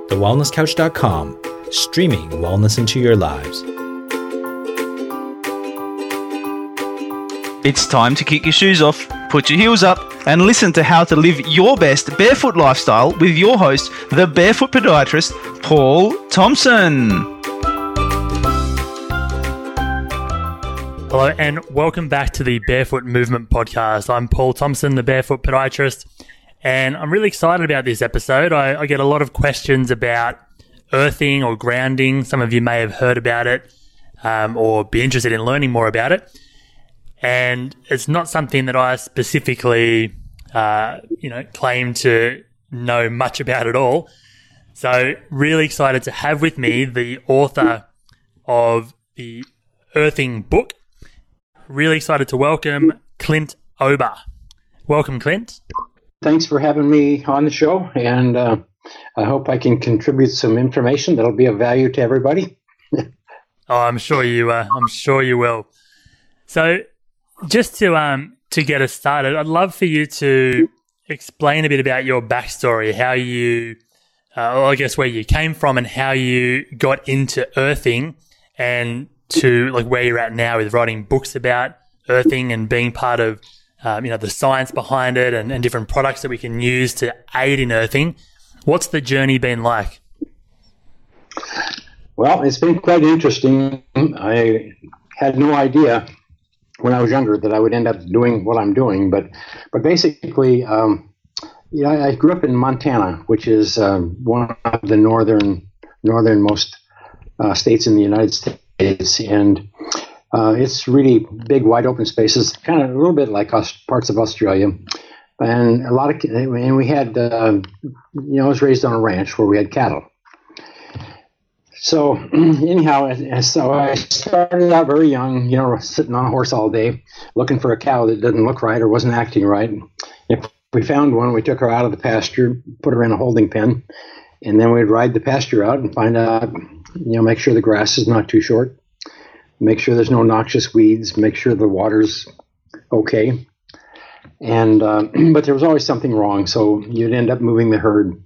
TheWellnessCouch.com, streaming wellness into your lives. It's time to kick your shoes off, put your heels up, and listen to how to live your best barefoot lifestyle with your host, the barefoot podiatrist, Paul Thompson. Hello and welcome back to the Barefoot Movement Podcast. I'm Paul Thompson, the barefoot podiatrist, and I'm really excited about this episode. I get a lot of questions about earthing or grounding. Some of you may have heard about it or be interested in learning more about it. And it's not something that I specifically, claim to know much about at all. So really excited to have with me the author of the Earthing book. Really excited to welcome Clint Ober. Welcome, Clint. Thanks for having me on the show, and I hope I can contribute some information that'll be of value to everybody. I'm sure you will. So, just to get us started, I'd love for you to explain a bit about your backstory, how you, where you came from, and how you got into earthing, and to like where you're at now with writing books about earthing and being part of, the science behind it and different products that we can use to aid in earthing. What's the journey been like? Well, it's been quite interesting. I had no idea when I was younger that I would end up doing what I'm doing, but basically, I grew up in Montana, which is one of the northernmost states in the United States, and it's really big, wide open spaces, kind of a little bit like parts of Australia, and we had, I was raised on a ranch where we had cattle. So anyhow, so I started out very young, sitting on a horse all day, looking for a cow that didn't look right or wasn't acting right. If we found one, we took her out of the pasture, put her in a holding pen, and then we'd ride the pasture out and find out, make sure the grass is not too short, make sure there's no noxious weeds, make sure the water's okay. And but there was always something wrong, so you'd end up moving the herd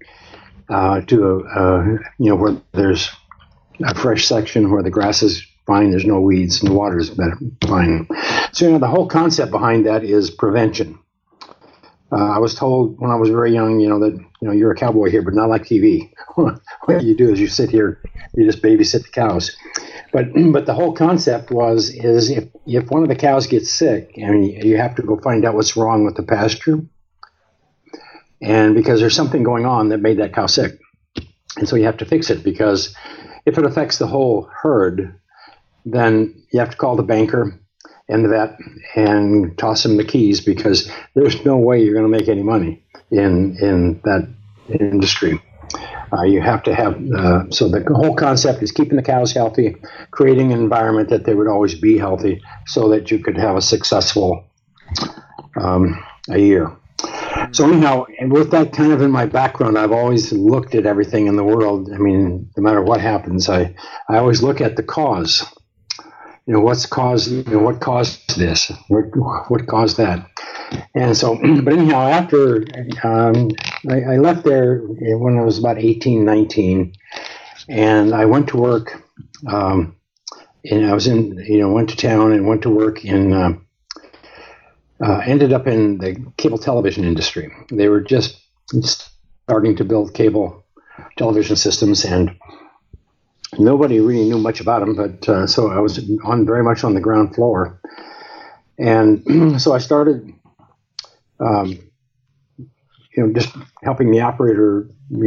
to where there's a fresh section where the grass is fine, there's no weeds, and the water is fine. So the whole concept behind that is prevention. I was told when I was very young, that you're a cowboy here, but not like TV. What you do is you sit here, you just babysit the cows. But the whole concept is if one of the cows gets sick, you have to go find out what's wrong with the pasture, and because there's something going on that made that cow sick, and so you have to fix it, because if it affects the whole herd, then you have to call the banker and the vet and toss them the keys, because there's no way you're going to make any money in that industry. You have to have, so the whole concept is keeping the cows healthy, creating an environment that they would always be healthy so that you could have a successful a year. So anyhow, and with that kind of in my background, I've always looked at everything in the world. No matter what happens, I always look at the cause. What caused this? What caused that? And so, but anyhow, after I left there when I was about 18, 19, and I went to work, and I was went to town and went to work in, ended up in the cable television industry. They were just starting to build cable television systems, and nobody really knew much about them, but so I was very much on the ground floor. And so I started, just helping the operator,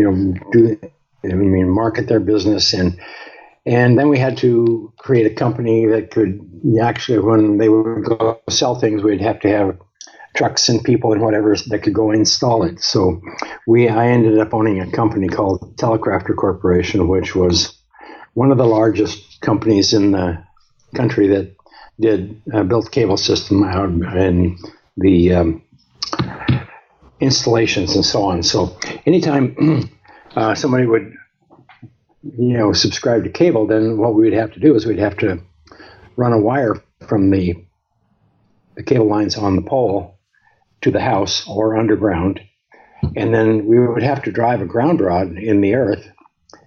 market their business. And then we had to create a company that could actually, when they would go sell things, we'd have to have trucks and people and whatever that could go install it. So I ended up owning a company called Telecrafter Corporation, which was one of the largest companies in the country that built cable system out and the installations and so on. So anytime somebody would, subscribe to cable, then what we would have to do is we'd have to run a wire from the cable lines on the pole to the house or underground. And then we would have to drive a ground rod in the earth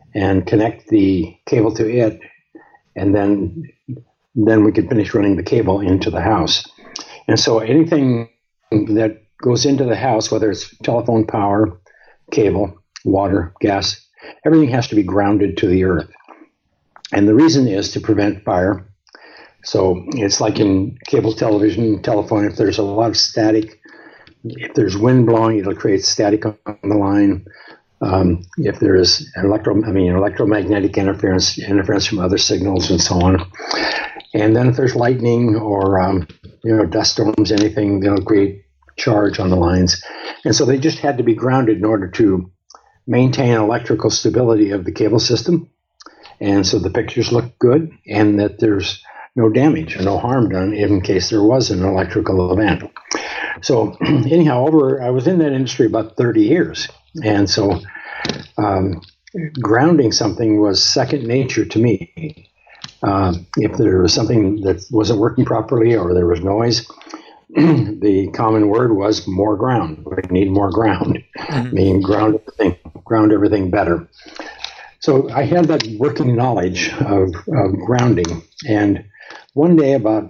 and connect the cable to it, and then we could finish running the cable into the house. And so anything that goes into the house, whether it's telephone power, cable, water, gas, everything has to be grounded to the earth. And the reason is to prevent fire. So it's like in cable television, telephone, if there's a lot of static, if there's wind blowing, it'll create static on the line. If there is electromagnetic interference from other signals and so on. And then if there's lightning or, dust storms, anything, they'll create charge on the lines. And so they just had to be grounded in order to maintain electrical stability of the cable system. And so the pictures look good and that there's no damage or no harm done in case there was an electrical event. So anyhow, I was in that industry about 30 years. And so grounding something was second nature to me. If there was something that wasn't working properly or there was noise, the common word was more ground. We need more ground. Mm-hmm. Meaning ground everything better. So I had that working knowledge of grounding. And one day when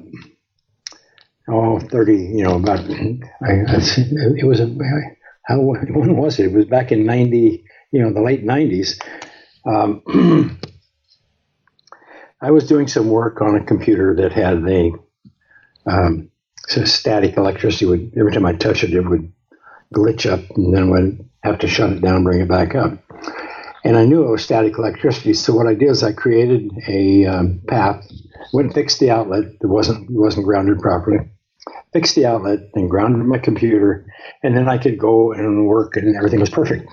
was it? It was back in the late 90s. I was doing some work on a computer that had static electricity. Every time I touch it, it would glitch up, and then would have to shut it down, bring it back up. And I knew it was static electricity, so what I did is I created a path, went and fixed the outlet that wasn't grounded properly, fixed the outlet, and grounded my computer, and then I could go and work, and everything was perfect.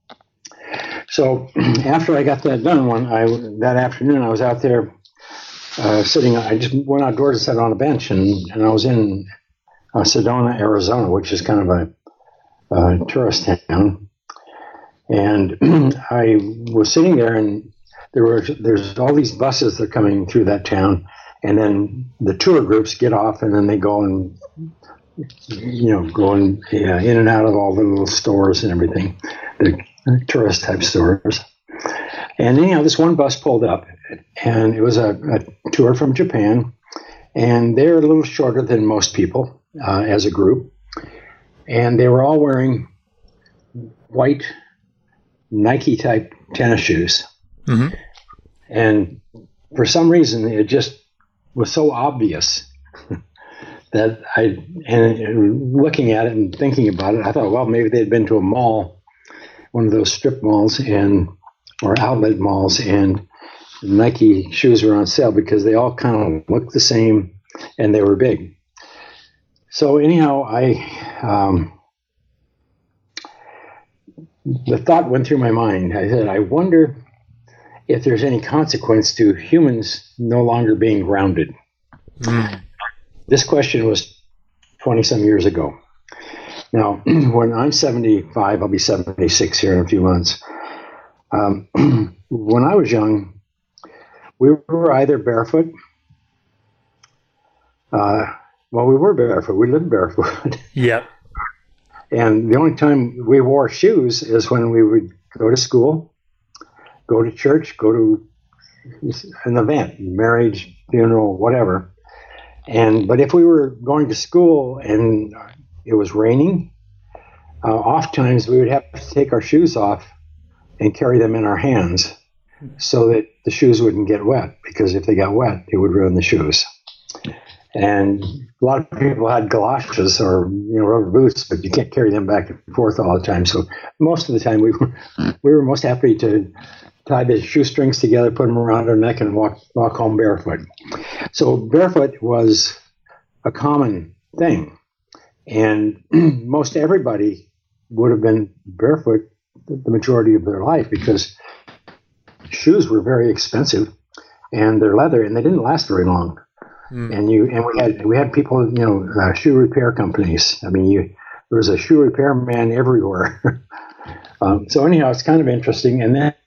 So after I got that done, that afternoon I was out there sitting. I just went outdoors and sat on a bench, and I was in Sedona, Arizona, which is kind of a tourist town. And I was sitting there, and there's all these buses that are coming through that town, and then the tour groups get off, and then they go and in and out of all the little stores and everything, the tourist type stores. And anyhow, this one bus pulled up, and it was a tour from Japan, and they're a little shorter than most people as a group, and they were all wearing white Nike type tennis shoes. Mm-hmm. And for some reason, it just was so obvious that looking at it and thinking about it, I thought, well, maybe they'd been to a mall, one of those strip malls or outlet malls, and Nike shoes were on sale because they all kind of looked the same and they were big. So anyhow, the thought went through my mind. I said, I wonder if there's any consequence to humans no longer being grounded. Mm. This question was 20-some years ago. Now, when I'm 75, I'll be 76 here in a few months. When I was young, we were either barefoot. We were barefoot. We lived barefoot. Yep. And the only time we wore shoes is when we would go to school, go to church, go to an event, marriage, funeral, whatever. But if we were going to school and it was raining, oftentimes we would have to take our shoes off and carry them in our hands so that the shoes wouldn't get wet, because if they got wet, it would ruin the shoes. And a lot of people had galoshes or rubber boots, but you can't carry them back and forth all the time. So most of the time we were most happy to tie the shoestrings together, put them around our neck, and walk home barefoot. So barefoot was a common thing, and most everybody would have been barefoot the majority of their life because shoes were very expensive, and they're leather, and they didn't last very long. And we had people, shoe repair companies. I mean, there was a shoe repair man everywhere. So anyhow, it's kind of interesting.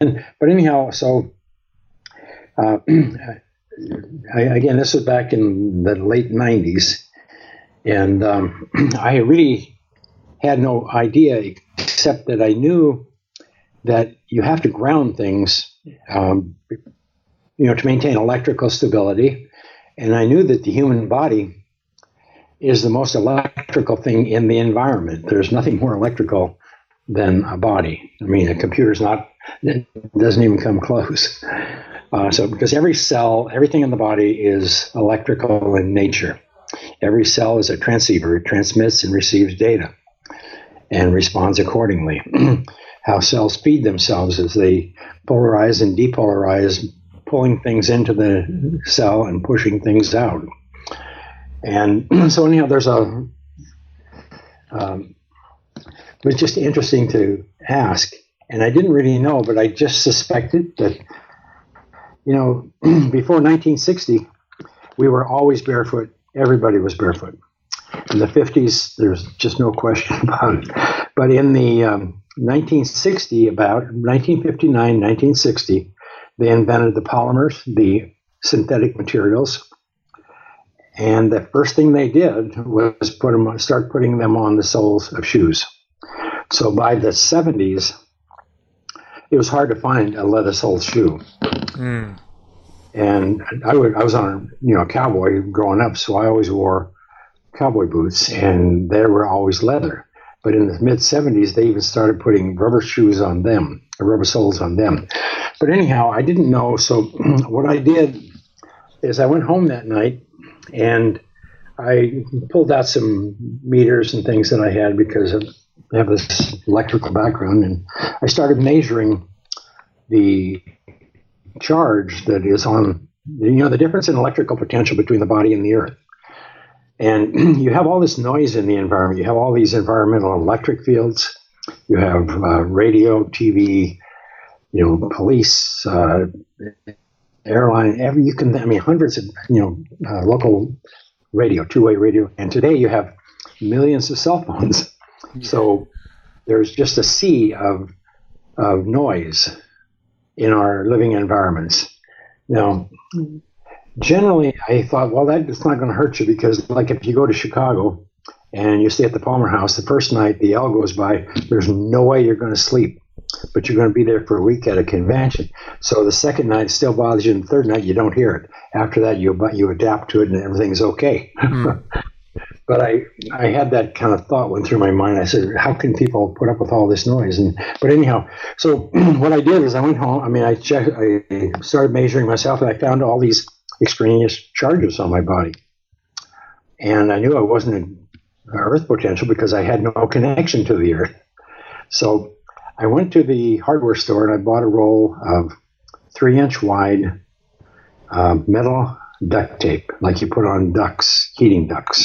Again, this was back in the late 90s, and I really had no idea, except that I knew that you have to ground things to maintain electrical stability. And I knew that the human body is the most electrical thing in the environment. There's nothing more electrical than a body. I mean, a computer's not, it doesn't even come close. So because every cell, everything in the body is electrical in nature. Every cell is a transceiver. It transmits and receives data and responds accordingly. How cells feed themselves as they polarize and depolarize, pulling things into the cell and pushing things out. And so anyhow, there's it was just interesting to ask. And I didn't really know, but I just suspected that, before 1960, we were always barefoot. Everybody was barefoot. In the 50s, there's just no question about it. But in the 1959, 1960, they invented the polymers, the synthetic materials. And the first thing they did was start putting them on the soles of shoes. So by the 70s, it was hard to find a leather-soled shoe. Mm. And I was on a cowboy growing up, so I always wore cowboy boots, and they were always leather. But in the mid-70s, they even started putting rubber soles on them. But anyhow, I didn't know, so what I did is I went home that night, and I pulled out some meters and things that I had because I have this electrical background, and I started measuring the charge that is on, the difference in electrical potential between the body and the earth. And you have all this noise in the environment. You have all these environmental electric fields. You have radio, TV, police, airline, hundreds of, local radio, two-way radio. And today you have millions of cell phones. So there's just a sea of noise in our living environments. Now, generally, I thought, well, that's not going to hurt you because, like, if you go to Chicago and you stay at the Palmer House, the first night the L goes by, there's no way you're going to sleep, but you're going to be there for a week at a convention. So the second night it still bothers you, and the third night you don't hear it. After that, you adapt to it and everything's okay. Mm. But I had that kind of thought went through my mind. I said, how can people put up with all this noise? But anyhow, so what I did is I went home. I started measuring myself, and I found all these extraneous charges on my body. And I knew I wasn't in earth potential because I had no connection to the earth. So I went to the hardware store and I bought a roll of 3-inch wide metal duct tape, like you put on ducks, heating ducts.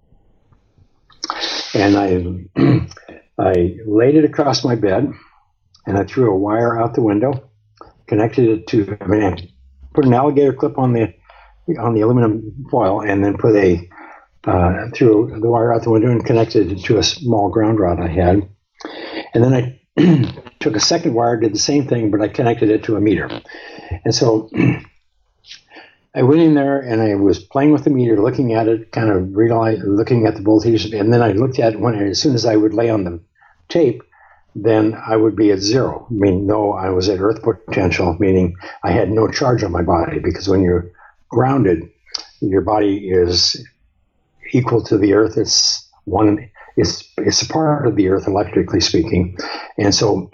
And I laid it across my bed, and I threw a wire out the window, connected it to, I put an alligator clip on the aluminum foil, and then threw the wire out the window and connected it to a small ground rod I had. And then I took a second wire, did the same thing, but I connected it to a meter. And so I went in there and I was playing with the meter, looking at it, kind of looking at the voltage, and then I looked at it as soon as I would lay on the tape, then I would be at zero. I was at earth potential, meaning I had no charge on my body, because when you're grounded, your body is equal to the earth. It's a part of the earth, electrically speaking. And so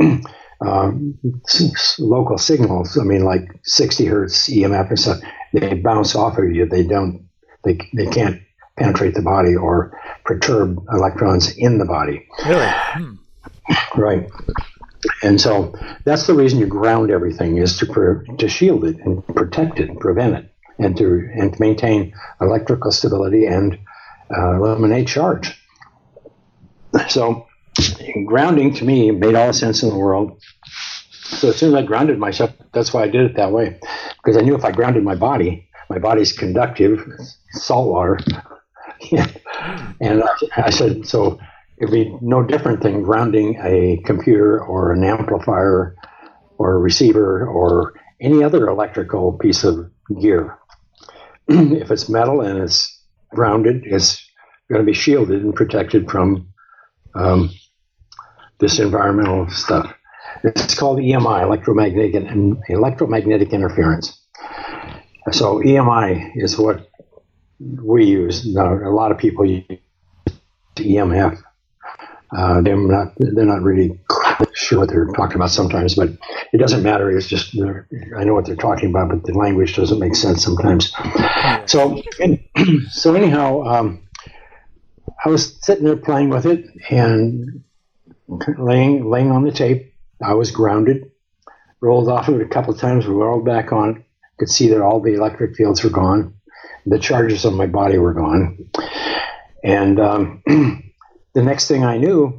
local signals, like 60 hertz EMF and stuff, they bounce off of you. They can't penetrate the body or perturb electrons in the body. Really? Right. And so that's the reason you ground everything, is to shield it and protect it and prevent it, and to maintain electrical stability and eliminate charge. So grounding to me made all the sense in the world. So as soon as I grounded myself, that's why I did it that way, because I knew if I grounded my body's conductive, salt water. And I said, so it'd be no different than grounding a computer or an amplifier or a receiver or any other electrical piece of gear. If it's metal and it's grounded, it's going to be shielded and protected from this environmental stuff. It's called EMI, electromagnetic interference. So EMI is what we use. Now, a lot of people use EMF. They're not really sure what they're talking about sometimes, but it doesn't matter. It's just I know what they're talking about, but the language doesn't make sense sometimes. So anyhow, I was sitting there playing with it and laying on the tape. I was grounded, rolled off of it a couple of times, rolled back on it. Could see that all the electric fields were gone. The charges on my body were gone. And the next thing I knew,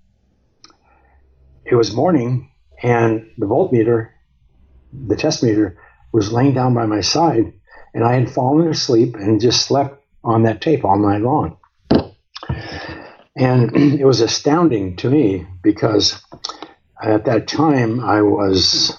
it was morning, and the voltmeter, the test meter, was laying down by my side, and I had fallen asleep and just slept on that tape all night long. And it was astounding to me because at that time I was,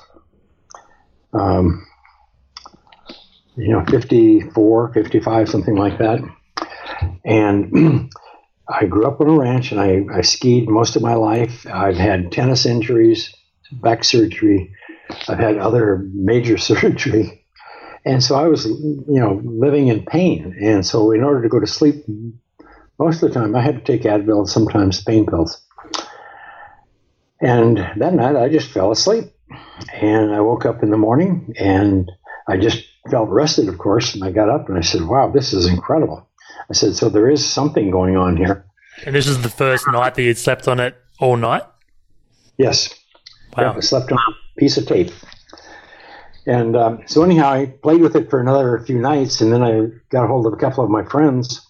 54, 55, something like that. And I grew up on a ranch, and I skied most of my life. I've had tennis injuries, back surgery. I've had other major surgery. And so I was, living in pain. And so in order to go to sleep, most of the time I had to take Advil, sometimes pain pills. And that night I just fell asleep. And I woke up in the morning, and I just felt rested, of course. And I got up and I said, wow, this is incredible. I said, so there is something going on here. And this is the first night that you'd slept on it all night? Yes. Wow. Yeah, I slept on a piece of tape. And so anyhow, I played with it for another few nights, and then I got a hold of a couple of my friends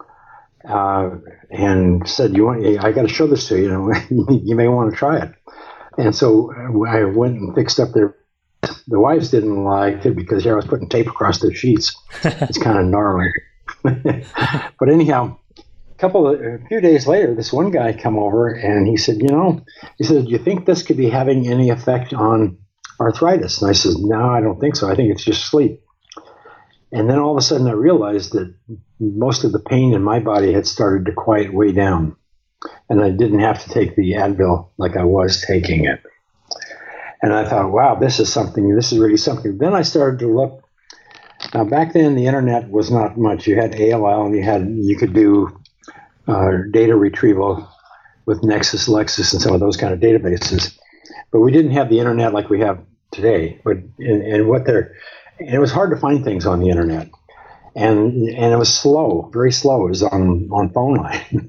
and said, I got to show this to you. You may want to try it. And so I went and fixed up the wives didn't like it because I was putting tape across their sheets. It's kind of gnarly. But anyhow, a few days later, this one guy come over and he said, do you think this could be having any effect on arthritis? And I said, no, I don't think so. I think it's just sleep. And then all of a sudden I realized that most of the pain in my body had started to quiet way down. And I didn't have to take the Advil like I was taking it. And I thought, wow, this is really something. Then I started to look. Now, back then, the internet was not much. You had AOL, and you could do data retrieval with Nexus, Lexus, and some of those kind of databases. But we didn't have the internet like we have today. It was hard to find things on the internet, and it was slow, very slow. It was on phone line.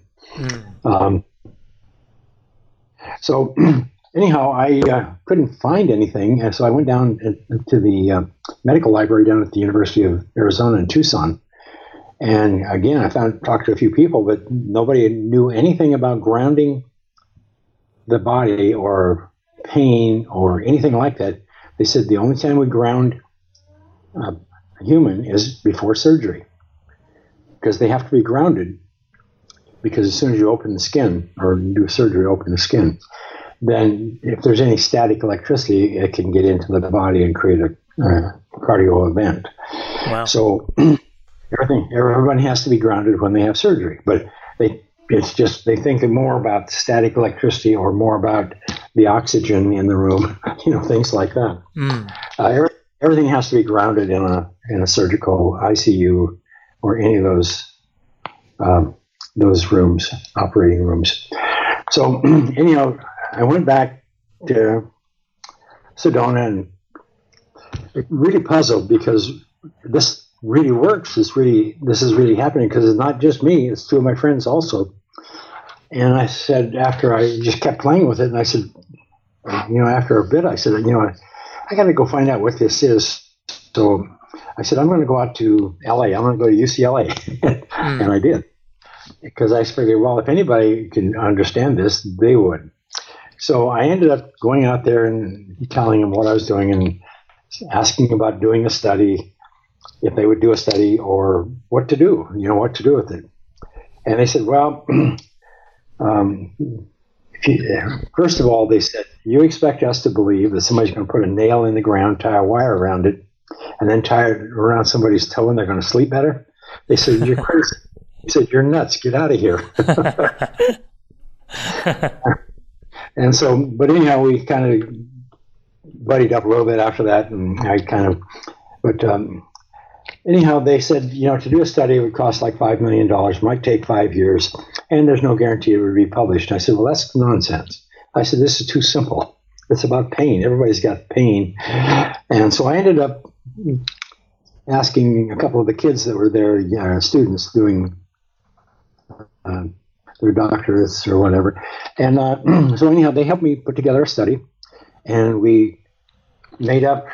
So anyhow, I couldn't find anything, and so I went down to the medical library down at the University of Arizona in Tucson. And again, I talked to a few people, but nobody knew anything about grounding the body or pain or anything like that. They said the only time we ground a human is before surgery, because they have to be grounded. Because as soon as you open the skin or do surgery, open the skin, then if there's any static electricity, it can get into the body and create a cardio event. Wow. So everyone has to be grounded when they have surgery, but they think more about static electricity or more about the oxygen in the room, things like that. Everything has to be grounded in a surgical ICU or any of those rooms, operating rooms. So anyhow, I went back to Sedona and really puzzled because this really works. This is really happening because it's not just me, it's two of my friends also. And I said, after I just kept playing with it, and I said, after a bit, I said, I got to go find out what this is. So I said, I'm going to go out to LA. I'm going to go to UCLA. And I did. Because I figured, well, if anybody can understand this, they would. So I ended up going out there and telling them what I was doing and asking about doing a study, if they would do a study or what to do, what to do with it. And they said, well, first of all, they said, you expect us to believe that somebody's going to put a nail in the ground, tie a wire around it, and then tie it around somebody's toe and they're going to sleep better? They said, you're crazy. He said, you're nuts. Get out of here. And so, but anyhow, we kind of buddied up a little bit after that, and anyhow, they said, to do a study, it would cost like $5 million, might take 5 years, and there's no guarantee it would be published. I said, well, that's nonsense. I said, this is too simple. It's about pain. Everybody's got pain. And so I ended up asking a couple of the kids that were there, students doing their doctorates or whatever. And so anyhow, they helped me put together a study, and we made up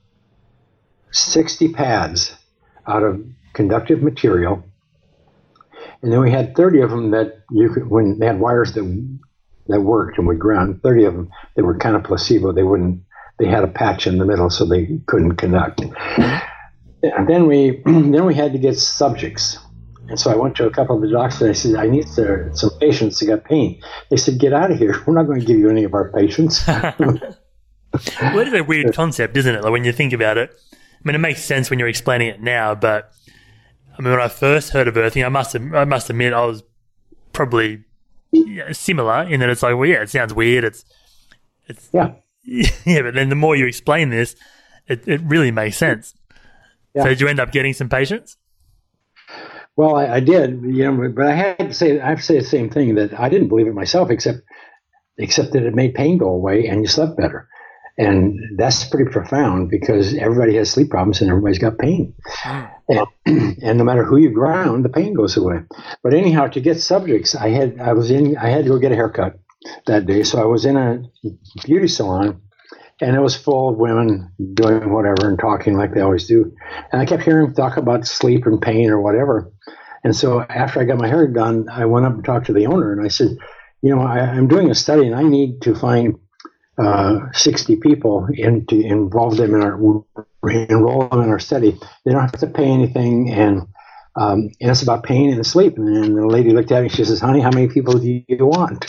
60 pads out of conductive material, and then we had 30 of them that when they had wires that worked and would ground. 30 of them that were kind of placebo. They had a patch in the middle, so they couldn't conduct. And then we had to get subjects, and so I went to a couple of the doctors and I said, I need some patients that got pain. They said, get out of here. We're not going to give you any of our patients. Well, it is a weird concept, isn't it? Like when you think about it. I mean, it makes sense when you're explaining it now, but I mean, when I first heard of earthing, I must admit I was probably similar in that it's like, well, yeah, it sounds weird. It's yeah, but then the more you explain this, it really makes sense. Yeah. So did you end up getting some patients? Well, I did, but I have to say the same thing, that I didn't believe it myself, except that it made pain go away and you slept better. And that's pretty profound, because everybody has sleep problems and everybody's got pain. And no matter who you ground, the pain goes away. But anyhow, to get subjects, I had to go get a haircut that day. So I was in a beauty salon, and it was full of women doing whatever and talking like they always do. And I kept hearing them talk about sleep and pain or whatever. And so after I got my hair done, I went up and talked to the owner, and I said, I'm doing a study and I need to find 60 people and to enroll them in our study. They don't have to pay anything, and it's about pain and sleep. And the lady looked at me, she says, honey, how many people do you want?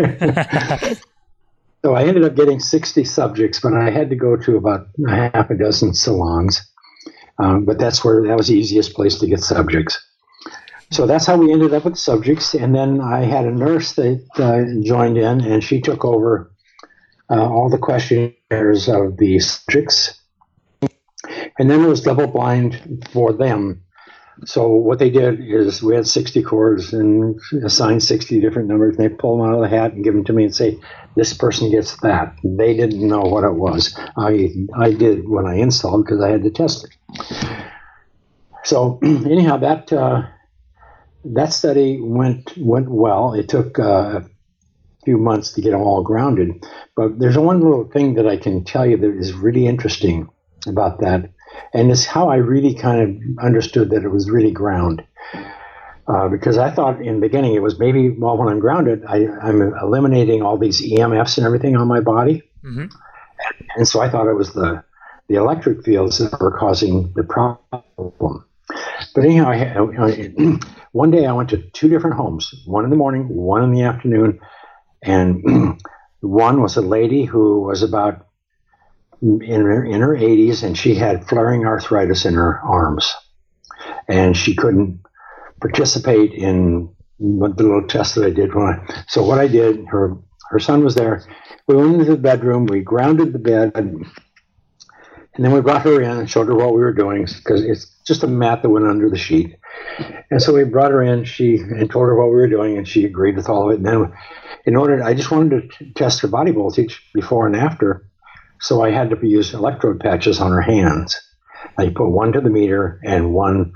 So I ended up getting 60 subjects, but I had to go to about a half a dozen salons. But that was the easiest place to get subjects. So that's how we ended up with subjects. And then I had a nurse that joined in, and she took over all the questionnaires of the subjects. And then it was double blind for them. So what they did is we had 60 cords and assigned 60 different numbers. And they pull them out of the hat and give them to me and say, this person gets that. They didn't know what it was. I did when I installed, because I had to test it. So anyhow, that study went well. It took a few months to get them all grounded. But there's one little thing that I can tell you that is really interesting about that. And it's how I really kind of understood that it was really ground. Because I thought in the beginning it was maybe, well, when I'm grounded, I'm eliminating all these EMFs and everything on my body. Mm-hmm. And so I thought it was the electric fields that were causing the problem. But anyhow, one day I went to two different homes, one in the morning, one in the afternoon. And one was a lady who was about in her 80s, and she had flaring arthritis in her arms. And she couldn't participate in the little test that I did. So what I did, her son was there. We went into the bedroom, we grounded the bed, and then we brought her in and showed her what we were doing, because it's just a mat that went under the sheet. And so we brought her in, and told her what we were doing, and she agreed with all of it. And then I just wanted to test her body voltage before and after, so I had to use electrode patches on her hands. I put one to the meter and one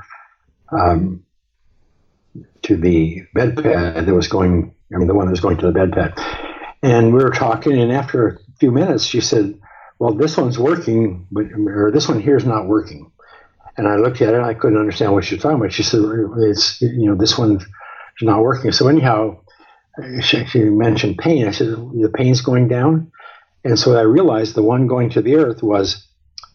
to the bed pad that was going, the one that was going to the bed pad. And we were talking, and after a few minutes, she said, well, this one's working, or this one here is not working. And I looked at it, and I couldn't understand what she was talking about. She said, it's, this one's not working. So anyhow, she mentioned pain. I said, the pain's going down? And so I realized the one going to the earth was,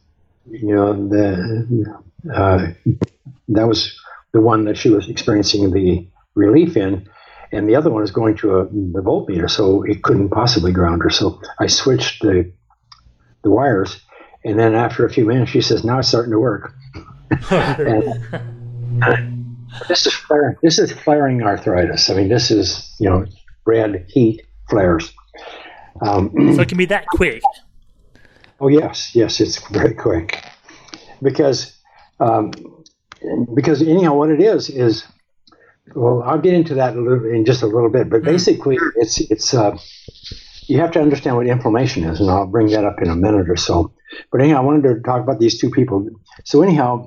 that was the one that she was experiencing the relief in, and the other one is going to the voltmeter, so it couldn't possibly ground her. So I switched the wires, and then after a few minutes, she says, now it's starting to work. And this is flaring arthritis. This is, red heat flares. So it can be that quick. Oh, yes, it's very quick. Because anyhow, what it is, well, I'll get into that in just a little bit, but basically it's you have to understand what inflammation is, and I'll bring that up in a minute or so. But anyhow, I wanted to talk about these two people. So anyhow,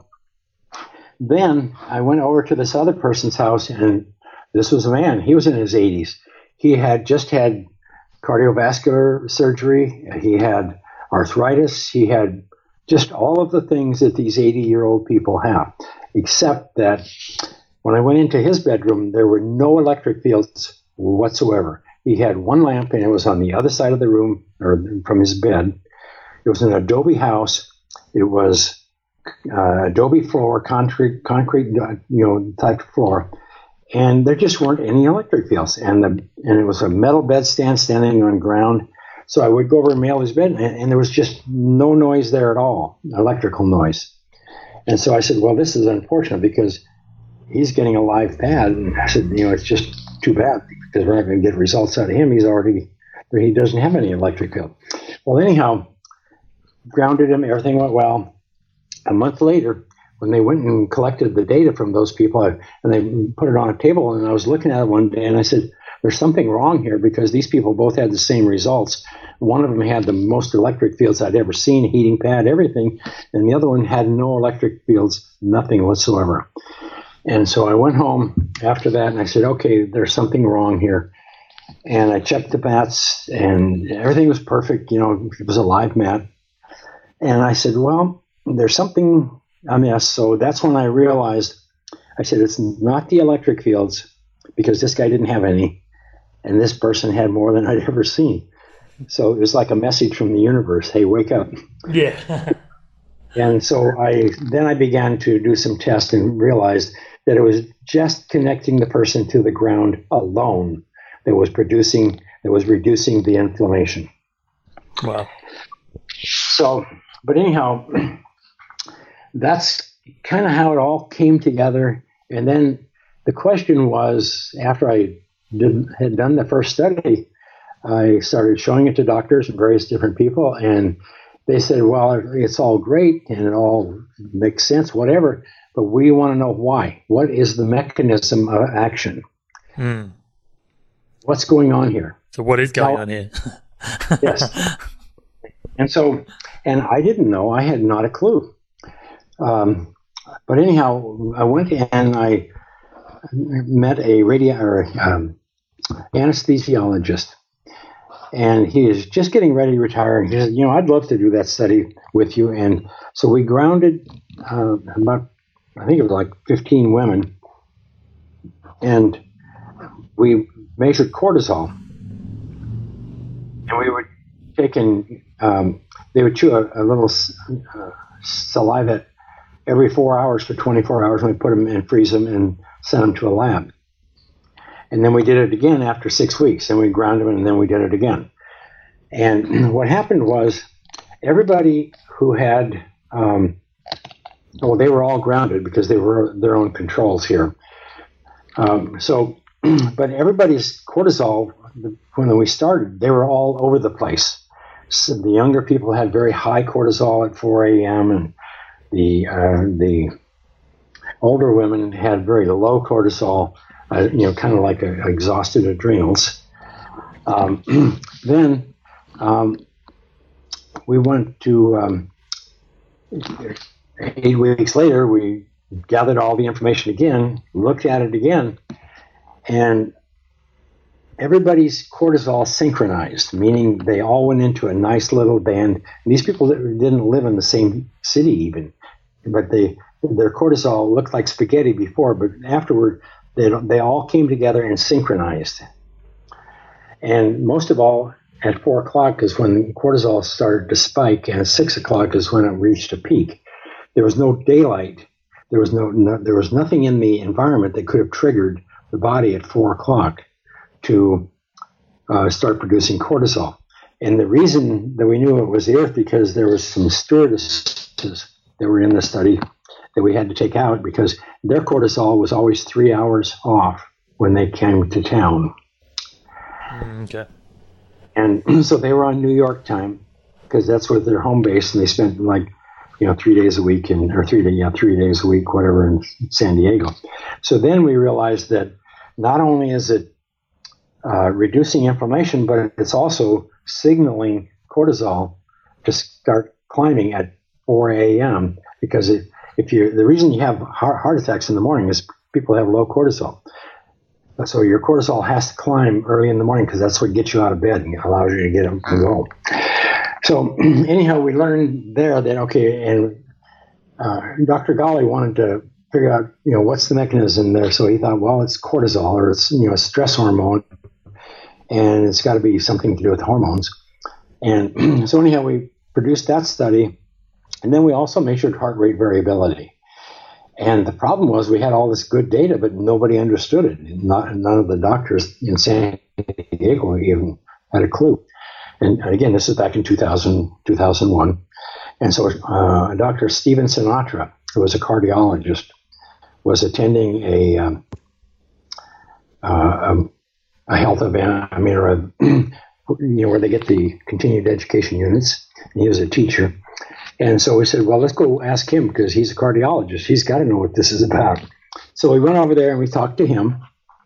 then I went over to this other person's house, and this was a man. He was in his 80s. He had just had cardiovascular surgery. He had arthritis. He had just all of the things that these 80-year-old people have, except that when I went into his bedroom, there were no electric fields whatsoever. He had one lamp, and it was on the other side of the room, or from his bed. It was an adobe house. It was adobe floor, concrete, type floor, and there just weren't any electric fields. And it was a metal bedstand standing on ground. So I would go over and mail his bed, and there was just no noise there at all, electrical noise. And so I said, well, this is unfortunate because he's getting a live pad. And I said, it's just too bad because we're not going to get results out of him. He doesn't have any electric field. Well, anyhow, grounded him. Everything went well. A month later, when they went and collected the data from those people, and they put it on a table, and I was looking at it one day, and I said, there's something wrong here because these people both had the same results. One of them had the most electric fields I'd ever seen, heating pad, everything, and the other one had no electric fields, nothing whatsoever. And so I went home after that, and I said, okay, there's something wrong here. And I checked the mats, and everything was perfect. It was a live mat. And I said, well, there's something amiss. So that's when I realized, I said, it's not the electric fields because this guy didn't have any. And this person had more than I'd ever seen. So it was like a message from the universe. Hey, wake up. Yeah. And so I began to do some tests and realized that it was just connecting the person to the ground alone that was reducing the inflammation. Wow. So, but anyhow, that's kind of how it all came together. And then the question was, after I had done the first study, I started showing it to doctors and various different people, and they said, well, it's all great and it all makes sense, whatever, but we want to know why. What is the mechanism of action? What's going on here? So what is going on here? Yes. And I didn't know. I had not a clue. But anyhow, I went and I met a anesthesiologist, and he is just getting ready to retire. And he said, I'd love to do that study with you. And so we grounded about, I think it was like 15 women, and we measured cortisol. And we would take they would chew a little saliva every 4 hours for 24 hours, and we put them and freeze them and send them to a lab. And then we did it again after 6 weeks, and we ground them, and then we did it again. And what happened was everybody who had, they were all grounded because they were their own controls here. But everybody's cortisol, when we started, they were all over the place. So the younger people had very high cortisol at 4 a.m., and the older women had very low cortisol, kind of like exhausted adrenals. Then we went to 8 weeks later, we gathered all the information again, looked at it again, and everybody's cortisol synchronized, meaning they all went into a nice little band. And these people didn't live in the same city even, but their cortisol looked like spaghetti before, but afterward they all came together and synchronized. And most of all, at 4 o'clock is when cortisol started to spike, and at 6 o'clock is when it reached a peak. There was no daylight. There was there was nothing in the environment that could have triggered the body at 4 o'clock to start producing cortisol. And the reason that we knew it was the Earth, because there was some stewardesses that were in the study that we had to take out because their cortisol was always 3 hours off when they came to town. Okay. And so they were on New York time because that's where their home base, and they spent 3 days a week or 3 days a week, whatever, in San Diego. So then we realized that not only is it reducing inflammation, but it's also signaling cortisol to start climbing at 4 a.m. because the reason you have heart attacks in the morning is people have low cortisol. So your cortisol has to climb early in the morning because that's what gets you out of bed and allows you to get up and go. So anyhow, we learned there that, okay, and Dr. Ghali wanted to figure out, what's the mechanism there. So he thought, well, it's cortisol, or it's, a stress hormone, and it's got to be something to do with hormones. And so anyhow, we produced that study, and then we also measured heart rate variability. And the problem was we had all this good data, but nobody understood it. None of the doctors in San Diego even had a clue. And again, this is back in 2001. And so Dr. Steven Sinatra, who was a cardiologist, was attending a health event, where they get the continued education units. And he was a teacher. And so we said, well, let's go ask him because he's a cardiologist. He's got to know what this is about. So we went over there and we talked to him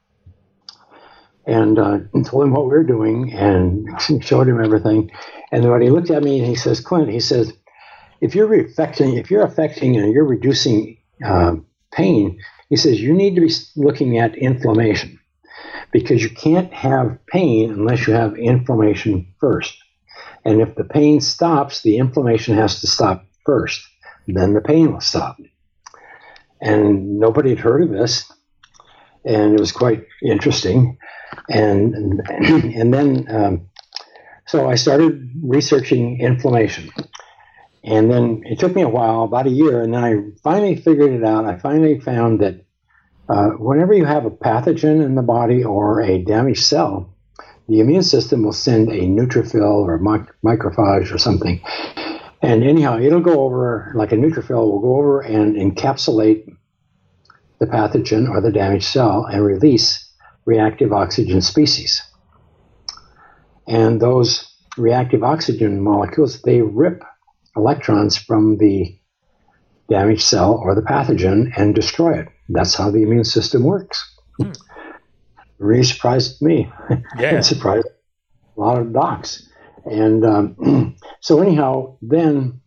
and told him what we were doing and showed him everything. And then when he looked at me and he says, Clint, he says, if you're affecting and you're reducing pain, he says, you need to be looking at inflammation because you can't have pain unless you have inflammation first. And if the pain stops, the inflammation has to stop first. Then the pain will stop. And nobody had heard of this. And it was quite interesting. And then, so I started researching inflammation. And then it took me a while, about a year, and then I finally figured it out. I finally found that whenever you have a pathogen in the body or a damaged cell, the immune system will send a neutrophil or macrophage or something. And anyhow, it'll go over, like a neutrophil will go over and encapsulate the pathogen or the damaged cell and release reactive oxygen species. And those reactive oxygen molecules, they rip electrons from the damaged cell or the pathogen and destroy it. That's how the immune system works. Really surprised me. Yeah. It surprised a lot of docs. And so anyhow, then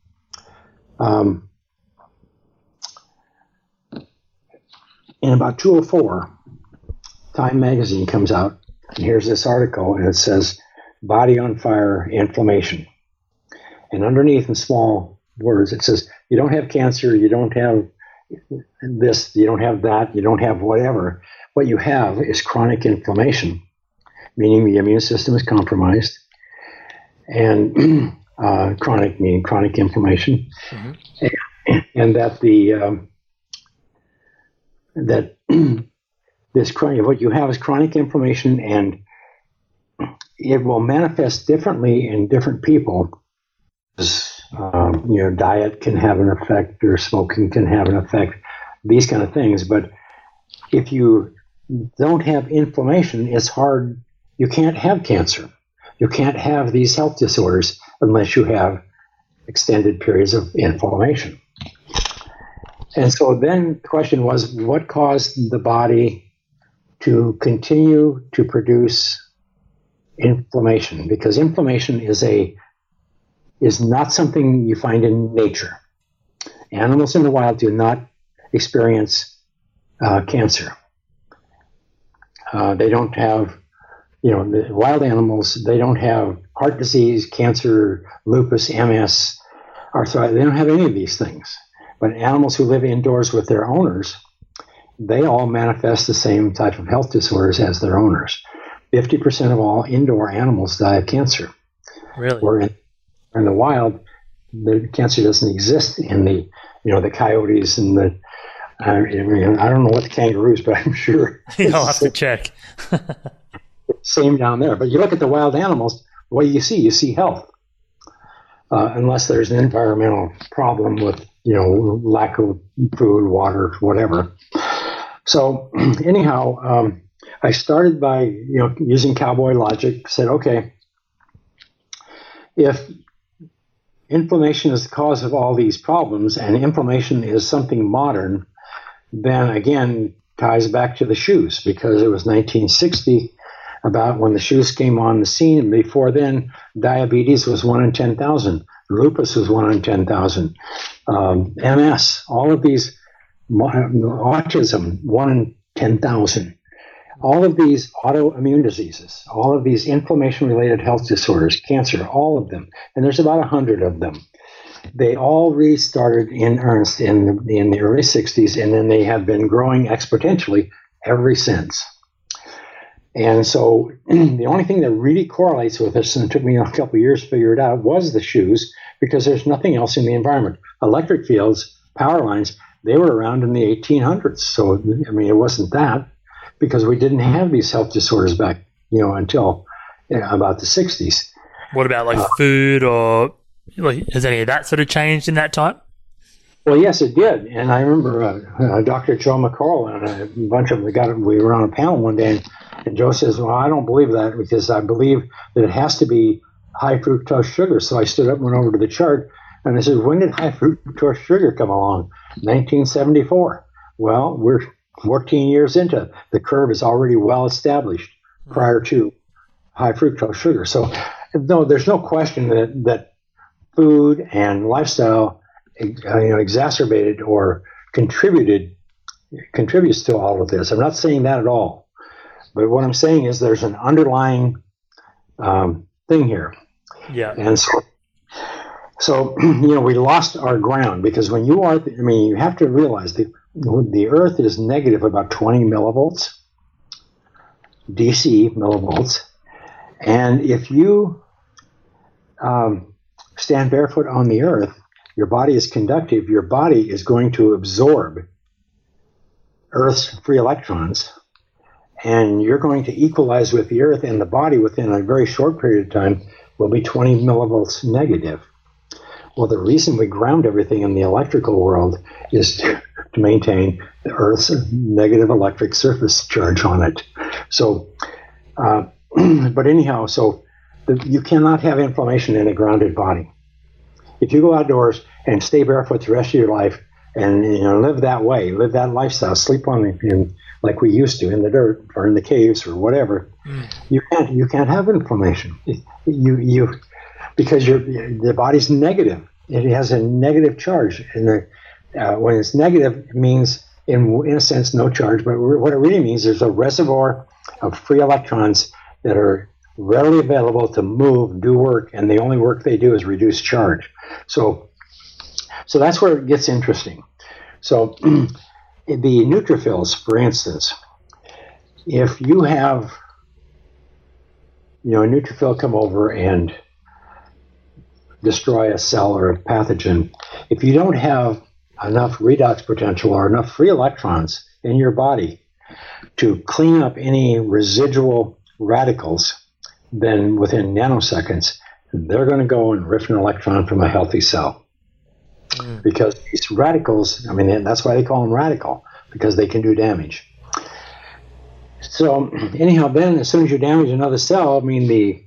in about 2004, Time magazine comes out, and here's this article, and it says, Body on Fire, Inflammation. And underneath in small words, it says, you don't have cancer, you don't have this, you don't have that, you don't have whatever. What you have is chronic inflammation, meaning the immune system is compromised, and chronic meaning chronic inflammation, and that this chronic, what you have is chronic inflammation, and it will manifest differently in different people. Diet can have an effect, or smoking can have an effect, these kind of things. But if you don't have inflammation, it's hard. You can't have cancer. You can't have these health disorders unless you have extended periods of inflammation. And so then the question was, what caused the body to continue to produce inflammation? Because inflammation is not something you find in nature. Animals in the wild do not experience cancer. They don't have, the wild animals, they don't have heart disease, cancer, lupus, MS, arthritis. They don't have any of these things. But animals who live indoors with their owners, they all manifest the same type of health disorders as their owners. 50% of all indoor animals die of cancer. Really? Where in the wild, the cancer doesn't exist in the coyotes and the, I don't know what the kangaroos, but I'm sure. I'll have to check. Same down there. But you look at the wild animals, what do you see? You see health. Unless there's an environmental problem with, lack of food, water, whatever. So anyhow, I started by, using cowboy logic, said, okay, if inflammation is the cause of all these problems, and inflammation is something modern, then again ties back to the shoes, because it was 1960 about when the shoes came on the scene, and before then, diabetes was 1 in 10,000, lupus was 1 in 10,000, MS, all of these, autism, 1 in 10,000. All of these autoimmune diseases, all of these inflammation-related health disorders, cancer, all of them, and there's about 100 of them. They all really started in earnest in the early 60s, and then they have been growing exponentially ever since. And so the only thing that really correlates with this, and it took me a couple of years to figure it out, was the shoes, because there's nothing else in the environment. Electric fields, power lines, they were around in the 1800s. So, I mean, it wasn't that, because we didn't have these health disorders back, until about the 60s. What about like food, or like, has any of that sort of changed in that time? Well, yes, it did. And I remember Dr. Joe McCall and a bunch of them we were on a panel one day, and Joe says, well, I don't believe that, because I believe that it has to be high fructose sugar. So I stood up and went over to the chart, and I said, when did high fructose sugar come along? 1974. Well, we're 14 years into it. The curve is already well established prior to high fructose sugar. So no, there's no question that food and lifestyle exacerbated or contributes to all of this. I'm not saying that at all. But what I'm saying is there's an underlying thing here. Yeah. And so we lost our ground, because when you are, you have to realize the Earth is negative about 20 millivolts, DC millivolts. And if you stand barefoot on the Earth, your body is conductive. Your body is going to absorb Earth's free electrons, and you're going to equalize with the Earth, and the body within a very short period of time will be 20 millivolts negative. Well, the reason we ground everything in the electrical world is to maintain the Earth's negative electric surface charge on it. So, but anyhow, you cannot have inflammation in a grounded body. If you go outdoors and stay barefoot the rest of your life and live that way, live that lifestyle, sleep like we used to in the dirt or in the caves or whatever, you can't have inflammation. Because the body's negative. It has a negative charge, and when it's negative, it means in a sense no charge. But what it really means is there's a reservoir of free electrons that are readily available to move, do work, and the only work they do is reduce charge. So that's where it gets interesting. So the neutrophils, for instance, if you have a neutrophil come over and destroy a cell or a pathogen, if you don't have enough redox potential or enough free electrons in your body to clean up any residual radicals, then within nanoseconds, they're going to go and rip an electron from a healthy cell. Because these radicals, that's why they call them radical, because they can do damage. So anyhow, then as soon as you damage another cell, the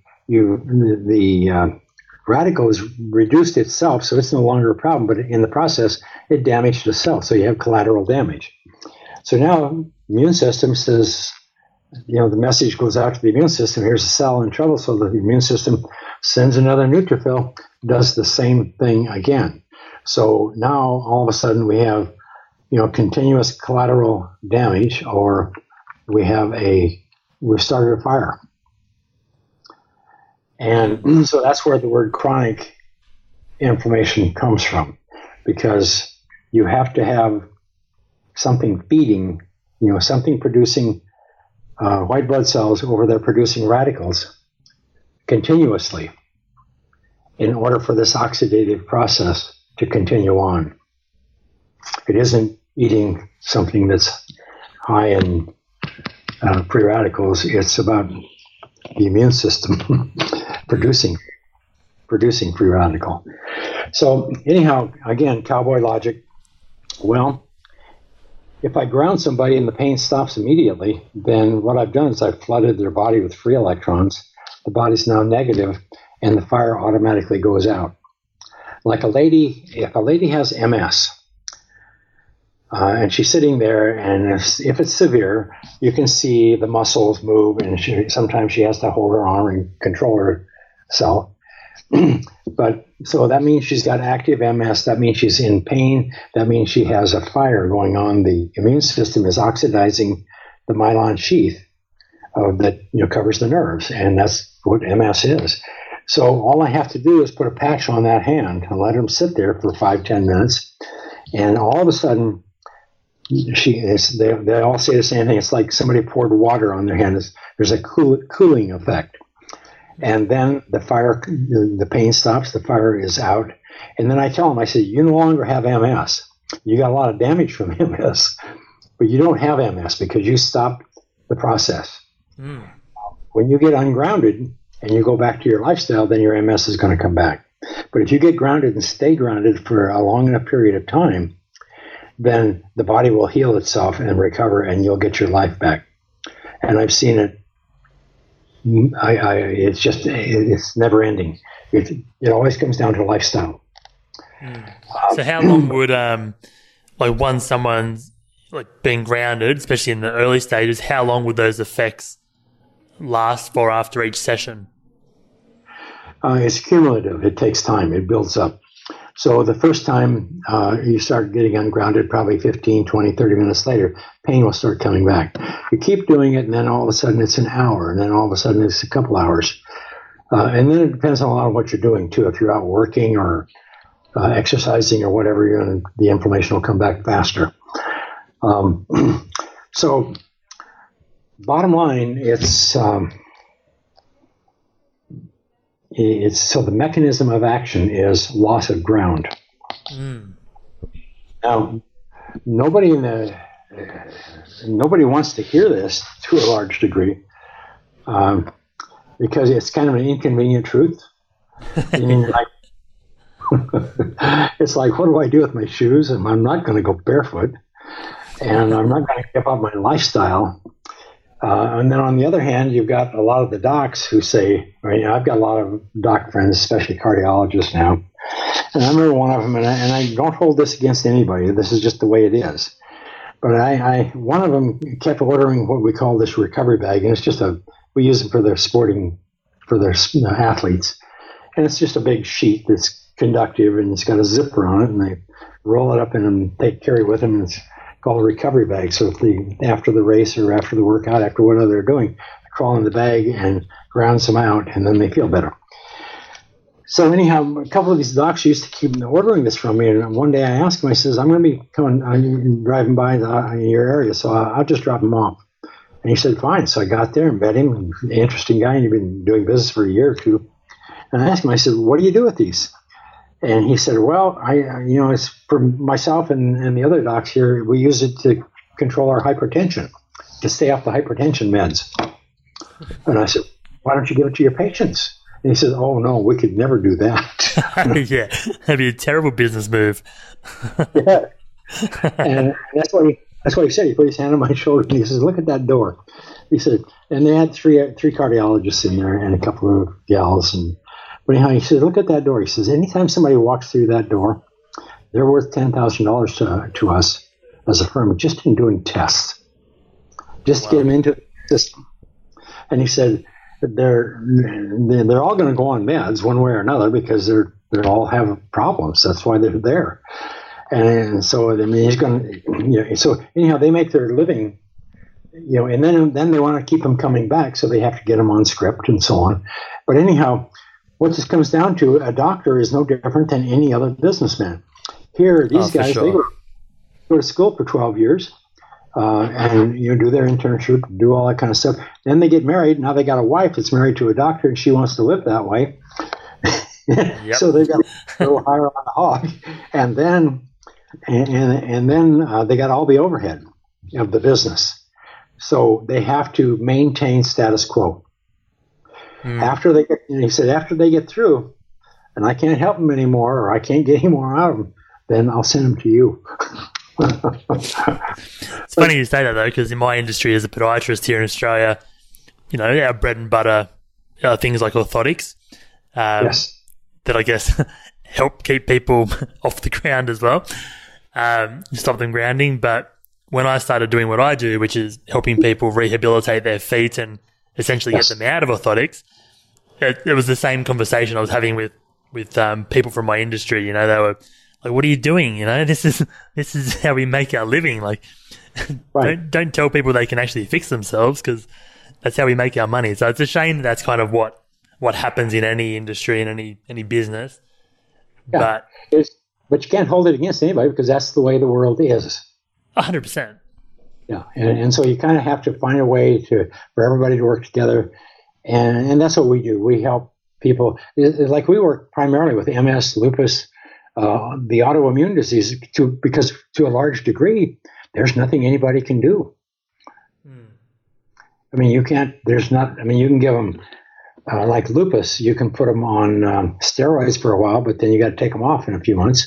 radical is reduced itself, so it's no longer a problem, but in the process, it damaged the cell, so you have collateral damage. So now immune system says, the message goes out to the immune system, here's a cell in trouble, so the immune system sends another neutrophil, does the same thing again. So now all of a sudden we have, continuous collateral damage, or we've started a fire. And so that's where the word chronic inflammation comes from, because you have to have something feeding, something producing white blood cells over there producing radicals continuously in order for this oxidative process to continue on. It isn't eating something that's high in free radicals. It's about the immune system producing free radical. So anyhow, again, cowboy logic. Well, if I ground somebody and the pain stops immediately, then what I've done is I've flooded their body with free electrons. The body's now negative, and the fire automatically goes out. Like if a lady has MS, and she's sitting there, and if it's severe, you can see the muscles move, and sometimes she has to hold her arm and control herself. But so that means she's got active MS. That means she's in pain. That means she has a fire going on. The immune system is oxidizing the myelin sheath that covers the nerves, and that's what MS is. So all I have to do is put a patch on that hand and let them sit there for 5-10 minutes, and all of a sudden, they all say the same thing. It's like somebody poured water on their hand. There's a cooling effect. And then the pain stops, the fire is out. And then I tell them, I say, you no longer have MS. You got a lot of damage from MS, but you don't have MS because you stopped the process. When you get ungrounded and you go back to your lifestyle, then your MS is going to come back. But if you get grounded and stay grounded for a long enough period of time, then the body will heal itself and recover, and you'll get your life back. And I've seen it. It's never ending. It always comes down to lifestyle. So how long would once someone's being grounded, especially in the early stages, how long would those effects last for after each session? It's cumulative. It takes time. It builds up. So the first time you start getting ungrounded, probably 15, 20, 30 minutes later, pain will start coming back. You keep doing it, and then all of a sudden it's an hour, and then all of a sudden it's a couple hours. And then it depends on a lot of what you're doing, too. If you're out working or exercising or whatever, the inflammation will come back faster. So bottom line, so the mechanism of action is loss of ground. Now, nobody wants to hear this to a large degree because it's kind of an inconvenient truth. It's like, what do I do with my shoes? And I'm not going to go barefoot, and I'm not going to give up my lifestyle. And then on the other hand, you've got a lot of the docs who say, I've got a lot of doc friends, especially cardiologists now. And I remember one of them, and I don't hold this against anybody. This is just the way it is. But one of them kept ordering what we call this recovery bag, and it's just we use it for their athletes. And it's just a big sheet that's conductive, and it's got a zipper on it, and they roll it up and they carry with them, and it's called a recovery bag. So if after the race or after the workout, after whatever they're doing, they crawl in the bag and grounds them out, and then they feel better. So anyhow, a couple of these docs used to keep ordering this from me, and one day I asked him, I says, I'm going to be driving by your area, so I'll just drop them off. And he said, fine. So I got there and met him, an interesting guy, and he'd been doing business for a year or two. And I asked him, I said, what do you do with these? And he said, well, it's for myself and the other docs here, we use it to control our hypertension, to stay off the hypertension meds. And I said, why don't you give it to your patients? And he said, oh, no, we could never do that. Yeah, that'd be a terrible business move. Yeah. And that's what he said. He put his hand on my shoulder and he says, look at that door. He said, and they had three cardiologists in there and a couple of gals. But anyhow, he said, look at that door. He says, anytime somebody walks through that door, they're worth $10,000 to us as a firm just in doing tests. Just to get them into the system. And he said, they're all going to go on meds one way or another because they all have problems. That's why they're there. And so, he's going to, so anyhow, they make their living, and then they want to keep them coming back. So they have to get them on script and so on. But anyhow, what this comes down to, a doctor is no different than any other businessman. Here, these guys, sure. They go to school for 12 years and do their internship, do all that kind of stuff. Then they get married. Now they got a wife that's married to a doctor, and she wants to live that way. Yep. So they've got to go higher on the hog. And then they got all the overhead of the business. So they have to maintain status quo. After they get through, and I can't help them anymore, or I can't get any more out of them, then I'll send them to you. It's funny you say that, though, because in my industry as a podiatrist here in Australia, our bread and butter are things like orthotics. Yes. that I guess help keep people off the ground as well, stop them grounding. But when I started doing what I do, which is helping people rehabilitate their feet and essentially get them out of orthotics, it was the same conversation I was having with people from my industry. You know, they were like, "What are you doing? You know, this is how we make our living. Like, Right. don't tell people they can actually fix themselves, because that's how we make our money." So it's a shame that's kind of what happens in any industry, in any business. Yeah. But But you can't hold it against anybody, because that's the way the world is. 100%. Yeah, and so you kind of have to find a way for everybody to work together, and that's what we do. We help people. Like, we work primarily with MS, lupus, the autoimmune disease, because to a large degree, there's nothing anybody can do. I mean, you can't. There's not. I mean, you can give them like lupus. You can put them on steroids for a while, but then you got to take them off in a few months.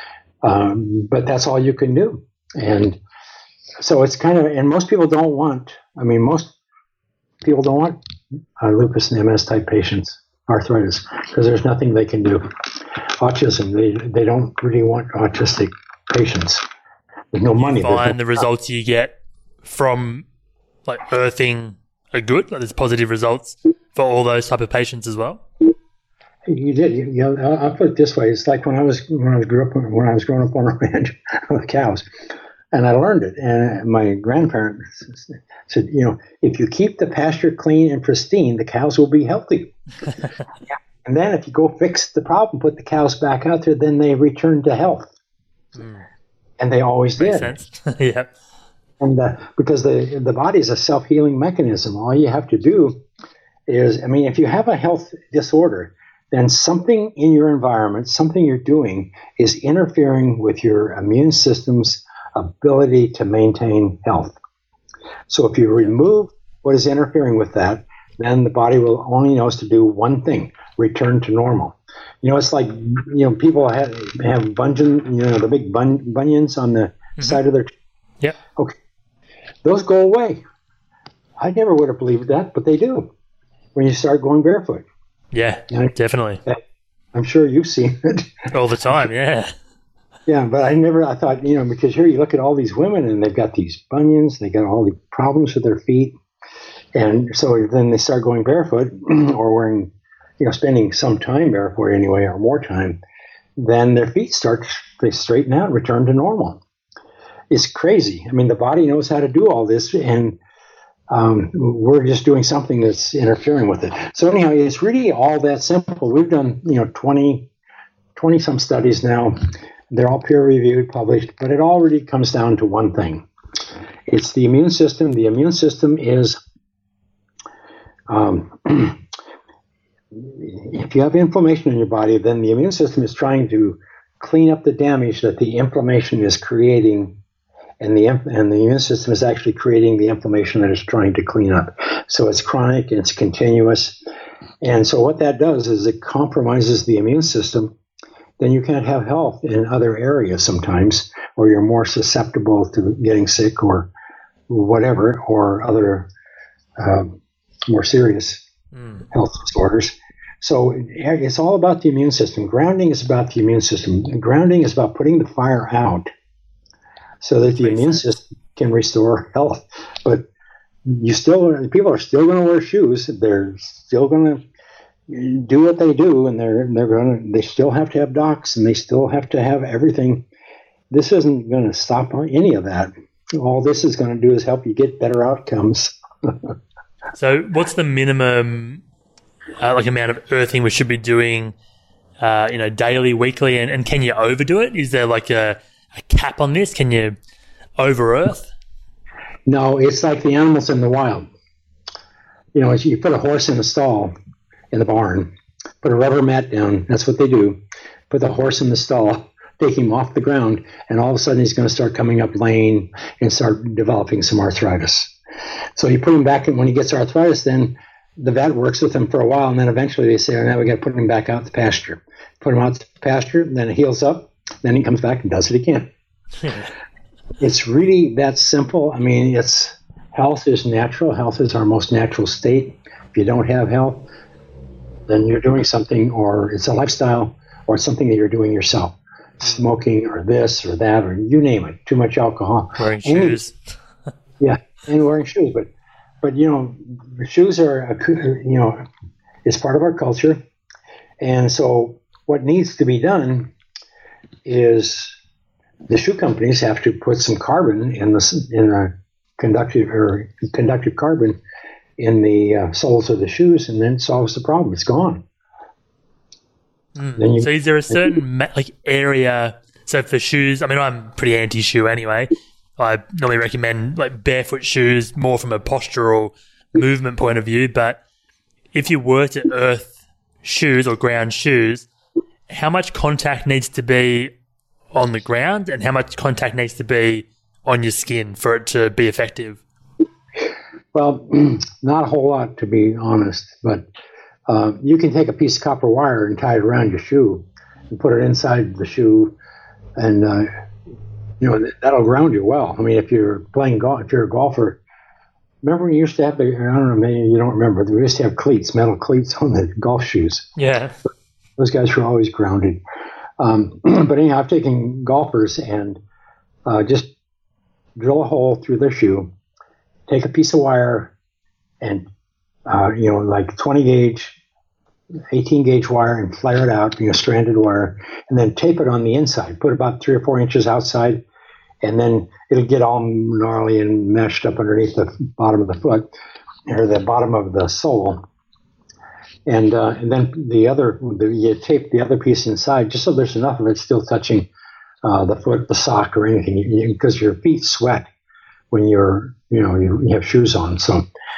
But that's all you can do, and so it's kind of. And most people don't want. I mean, most people don't want lupus and MS type patients, arthritis, because there's nothing they can do. Autism, they don't really want autistic patients. There's no money. Find the results you get from like earthing are good. Like, there's positive results for all those type of patients as well. You did. I'll put it this way: it's like when I was growing up on a ranch with cows, and I learned it. And my grandparents said, if you keep the pasture clean and pristine, the cows will be healthy. And then if you go fix the problem, put the cows back out there, then they return to health. And they always Makes did. sense. Yeah. And because the body is a self-healing mechanism, all you have to do is, I mean, if you have a health disorder, then something in your environment, something you're doing, is interfering with your immune system's ability to maintain health. So if you remove what is interfering with that, then the body will only knows to do one thing: return to normal. It's like, people have bunion, the big bunions on the side of their. Yeah. Okay. Those go away. I never would have believed that, but they do when you start going barefoot. Yeah, definitely. I'm sure you've seen it. All the time, yeah. Yeah, but I thought, because here you look at all these women and they've got these bunions, they got all the problems with their feet. And so then they start going barefoot or wearing, spending some time barefoot anyway, or more time, then their feet they straighten out and return to normal. It's crazy. I mean, the body knows how to do all this, and we're just doing something that's interfering with it. So anyhow, it's really all that simple. We've done, 20 some studies now. They're all peer-reviewed, published, but it all really comes down to one thing. It's the immune system. The immune system is, if you have inflammation in your body, then the immune system is trying to clean up the damage that the inflammation is creating, and the immune system is actually creating the inflammation that it's trying to clean up. So it's chronic and it's continuous. And so what that does is it compromises the immune system. Then you can't have health in other areas sometimes, or you're more susceptible to getting sick or whatever, or other more serious health disorders. So it's all about the immune system. Grounding is about the immune system. Grounding is about putting the fire out so that the immune system can restore health. But people are still going to wear shoes. They're still going to do what they do, and they still have to have docs, and they still have to have everything. This isn't going to stop any of that. All this is going to do is help you get better outcomes. So what's the minimum amount of earthing we should be doing daily, weekly, and can you overdo it? Is there like a cap on this? Can you over earth? No, it's like the animals in the wild. You put a horse in a stall in the barn, put a rubber mat down, that's what they do. Put the horse in the stall, take him off the ground, and all of a sudden he's going to start coming up lame and start developing some arthritis. So you put him back in. When he gets arthritis, then the vet works with him for a while, and then eventually they say, now we got to put him back out to pasture. Put him out to pasture, then it heals up, then he comes back and does it again. It's really that simple. I mean, health is natural. Health is our most natural state. If you don't have health, then you're doing something, or it's a lifestyle, or it's something that you're doing yourself. Smoking, or this, or that, or you name it. Too much alcohol. Wearing shoes. Yeah, and wearing shoes. But shoes are, it's part of our culture. And so what needs to be done is the shoe companies have to put some carbon in the conductive carbon in the soles of the shoes, and then it solves the problem. It's gone. So is there a certain area? So for shoes, I mean, I'm pretty anti-shoe anyway. I normally recommend barefoot shoes more from a postural movement point of view. But if you were to earth shoes or ground shoes, how much contact needs to be on the ground, and how much contact needs to be on your skin for it to be effective? Well, not a whole lot, to be honest, but you can take a piece of copper wire and tie it around your shoe and put it inside the shoe, and that'll ground you well. I mean, if you're playing golf, if you're a golfer, remember we used to have I don't know, maybe you don't remember, we used to have cleats, metal cleats on the golf shoes. Yeah. Those guys were always grounded. But anyhow, I've taken golfers and just drill a hole through their shoe, take a piece of wire and 20 gauge, 18 gauge wire, and flare it out, stranded wire, and then tape it on the inside. Put about 3 or 4 inches outside, and then it'll get all gnarly and meshed up underneath the bottom of the foot, or the bottom of the sole. And then you tape the other piece inside, just so there's enough of it still touching the foot, the sock, or anything, because your feet sweat when you have shoes on. So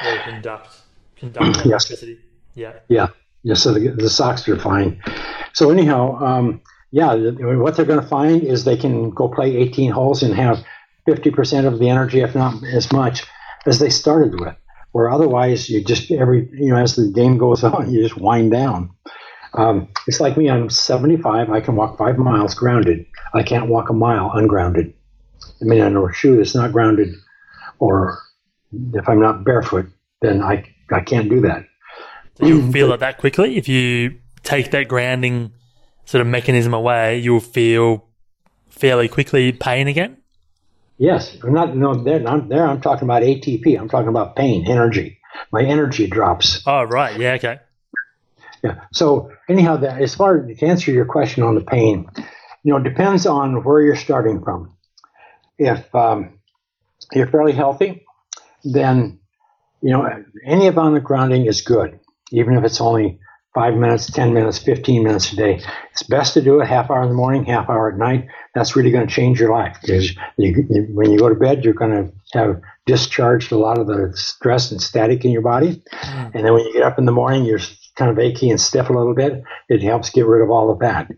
conduct electricity. Yeah. So the socks are fine. So anyhow, what they're going to find is they can go play 18 holes and have 50% of the energy, if not as much, as they started with. Where otherwise you just as the game goes on, you just wind down. It's like me. I'm 75. I can walk 5 miles grounded. I can't walk a mile ungrounded. I mean, on a shoe that's not grounded, or if I'm not barefoot, then I can't do that. So you'll feel it that quickly. If you take that grounding sort of mechanism away, you'll feel fairly quickly pain again. Yes, I'm talking about ATP. I'm talking about pain, energy. My energy drops. Oh, right. Yeah. Okay. Yeah. So anyhow, as far as to answer your question on the pain, it depends on where you're starting from. If you're fairly healthy, then any amount of grounding is good, even if it's only 5 minutes, 10 minutes, 15 minutes a day. It's best to do it half hour in the morning, half hour at night. That's really going to change your life, because when you go to bed, you're going to have discharged a lot of the stress and static in your body. And then when you get up in the morning, you're kind of achy and stiff a little bit. It helps get rid of all of that.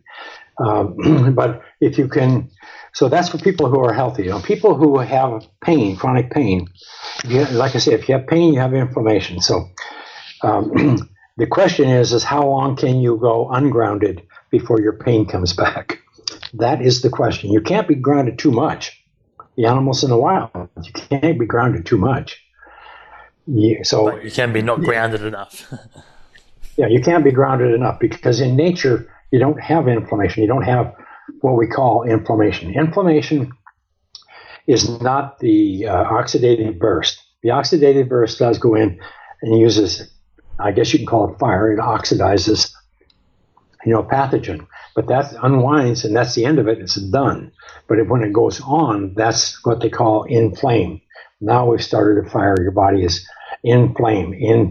But if you can, so that's for people who are healthy. People who have pain, chronic pain, like I said, if you have pain, you have inflammation. So the question is how long can you go ungrounded before your pain comes back? That is the question. You can't be grounded too much. The animals in the wild, you can't be grounded too much. But you can be not grounded enough. Yeah, you can't be grounded enough, because in nature, you don't have inflammation. You don't have what we call inflammation. Inflammation is not the oxidative burst. The oxidative burst does go in and uses, I guess you can call it fire. It oxidizes, pathogen. But that unwinds, and that's the end of it. It's done. But when it goes on, that's what they call inflame. Now we've started a fire. Your body is inflammation.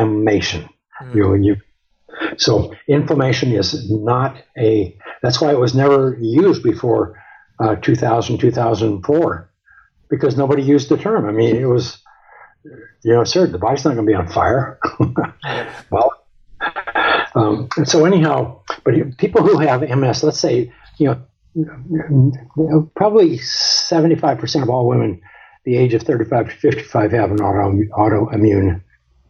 So inflammation is not that's why it was never used before 2004, because nobody used the term. I mean, it was, sir, the body's not going to be on fire. Well, so anyhow, but people who have MS, let's say, probably 75% of all women the age of 35 to 55 have an autoimmune,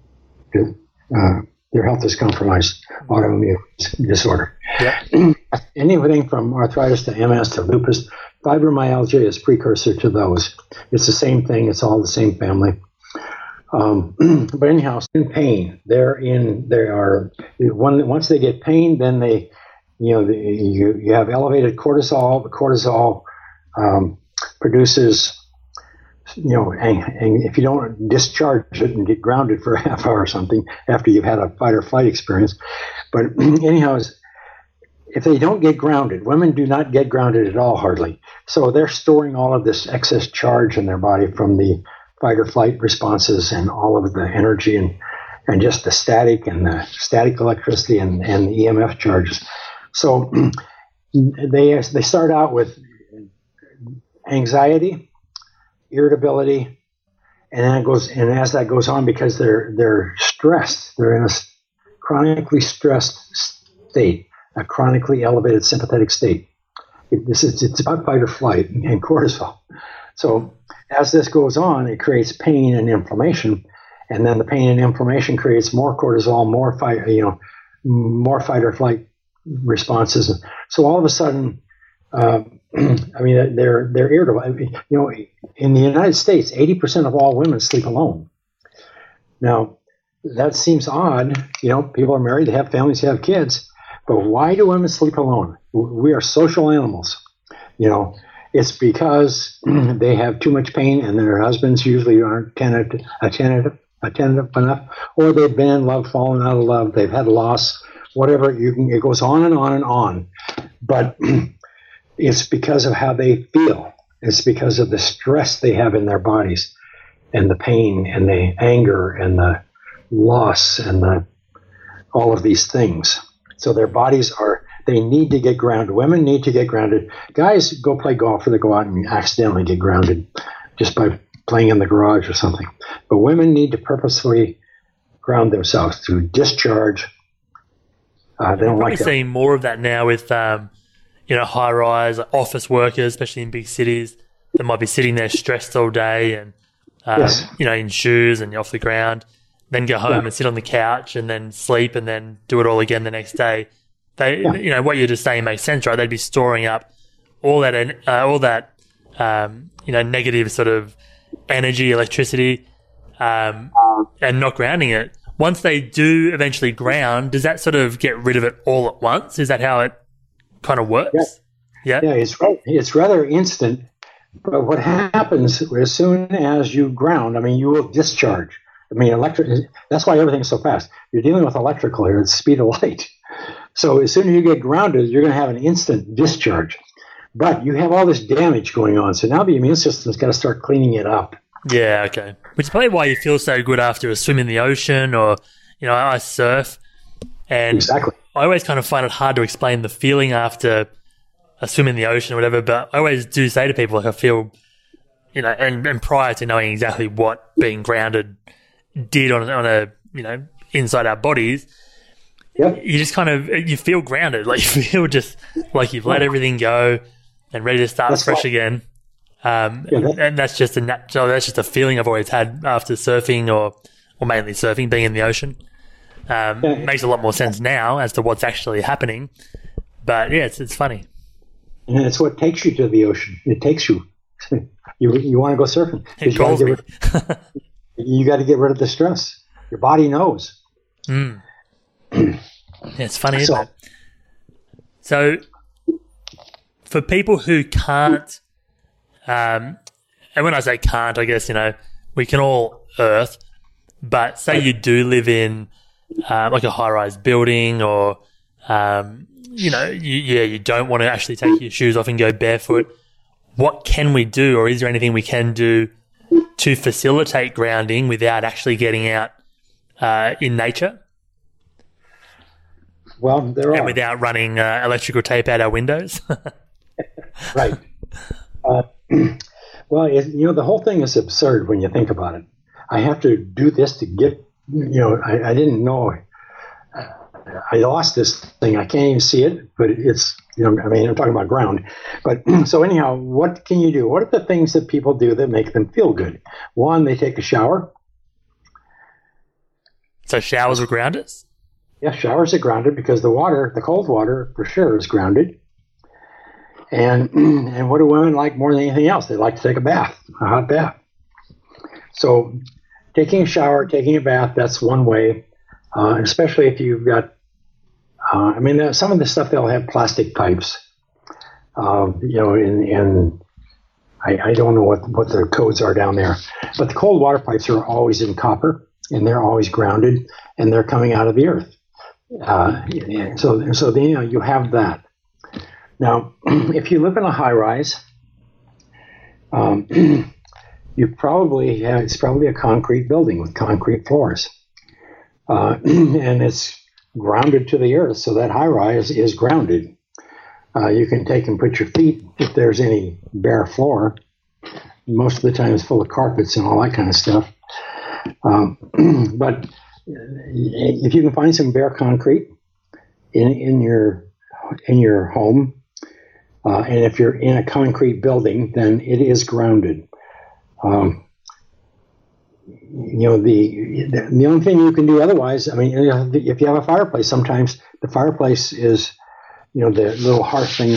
their health is compromised, autoimmune disorder. Yep. Anything from arthritis to MS to lupus, fibromyalgia is precursor to those. It's the same thing. It's all the same family. But anyhow, in pain, once they get pain, then you have elevated cortisol. The cortisol produces, and if you don't discharge it and get grounded for a half hour or something after you've had a fight or flight experience. But anyhow, if they don't get grounded, women do not get grounded at all, hardly. So they're storing all of this excess charge in their body from the fight or flight responses and all of the energy and just the static electricity and the EMF charges. So they start out with anxiety, irritability, and as that goes on, because they're stressed, they're in a chronically stressed state, a chronically elevated sympathetic state. It's about fight or flight and cortisol. So as this goes on, it creates pain and inflammation, and then the pain and inflammation creates more cortisol, more fight or flight responses. So all of a sudden, they're irritable. In the United States, 80% of all women sleep alone. Now, that seems odd. People are married, they have families, they have kids. But why do women sleep alone? We are social animals. It's because they have too much pain and their husbands usually aren't attentive enough, or they've been in love, fallen out of love, they've had a loss, whatever. It goes on and on and on. But it's because of how they feel. It's because of the stress they have in their bodies and the pain and the anger and the loss and all of these things. So their bodies they need to get grounded. Women need to get grounded. Guys go play golf or they go out and accidentally get grounded just by playing in the garage or something. But women need to purposefully ground themselves through discharge. They don't like that. We're seeing more of that now with, high-rise office workers, especially in big cities, that might be sitting there stressed all day and, Yes. in shoes and off the ground, then go home and sit on the couch and then sleep and then do it all again the next day. What you're just saying makes sense, right? They'd be storing up all that negative sort of energy, electricity, and not grounding it. Once they do eventually ground, does that sort of get rid of it all at once? Is that how it kind of works? Yeah, it's rather instant. But what happens as soon as you ground, you will discharge. That's why everything's so fast. You're dealing with electrical here, it's the speed of light. So as soon as you get grounded, you're going to have an instant discharge. But you have all this damage going on. So now the immune system's got to start cleaning it up. Yeah, okay. Which is probably why you feel so good after a swim in the ocean or, I surf. And exactly. I always kind of find it hard to explain the feeling after a swim in the ocean or whatever, but I always do say to people, I feel, and prior to knowing exactly what being grounded did on a inside our bodies, you just kind of, you feel grounded. Like you feel just like you've let everything go and ready to start fresh again. And that's just a feeling I've always had after surfing or mainly surfing, being in the ocean. It makes a lot more sense now as to what's actually happening. But yeah, it's funny. And it's what takes you to the ocean. It takes you. You want to go surfing. It calls me. You got to get rid of the stress. Your body knows. Mm. It's funny, isn't it? So for people who can't, and when I say can't, I guess, we can all earth, but say you do live in like a high-rise building or, you don't want to actually take your shoes off and go barefoot. What can we do, or is there anything we can do to facilitate grounding without actually getting out in nature? Well, there are. And without running electrical tape out our windows? Right. Well, the whole thing is absurd when you think about it. I have to do this to get, I didn't know. I lost this thing. I can't even see it, but it's, I'm talking about ground. But so anyhow, what can you do? What are the things that people do that make them feel good? One, they take a shower. So showers are grounded? Yeah, showers are grounded because the cold water for sure is grounded. And what do women like more than anything else? They like to take a bath, a hot bath. So taking a shower, taking a bath, that's one way. Especially if you've got, some of the stuff they'll have plastic pipes. And I don't know what the codes are down there, but the cold water pipes are always in copper, and they're always grounded, and they're coming out of the earth. So then, you have that. Now, if you live in a high rise, it's probably a concrete building with concrete floors, and it's grounded to the earth, so that high rise is grounded. You can take and put your feet, if there's any bare floor. Most of the time it's full of carpets and all that kind of stuff. But if you can find some bare concrete in your home, and if you're in a concrete building, then it is grounded. The only thing you can do otherwise, if you have a fireplace, sometimes the fireplace is, the little hearth thing,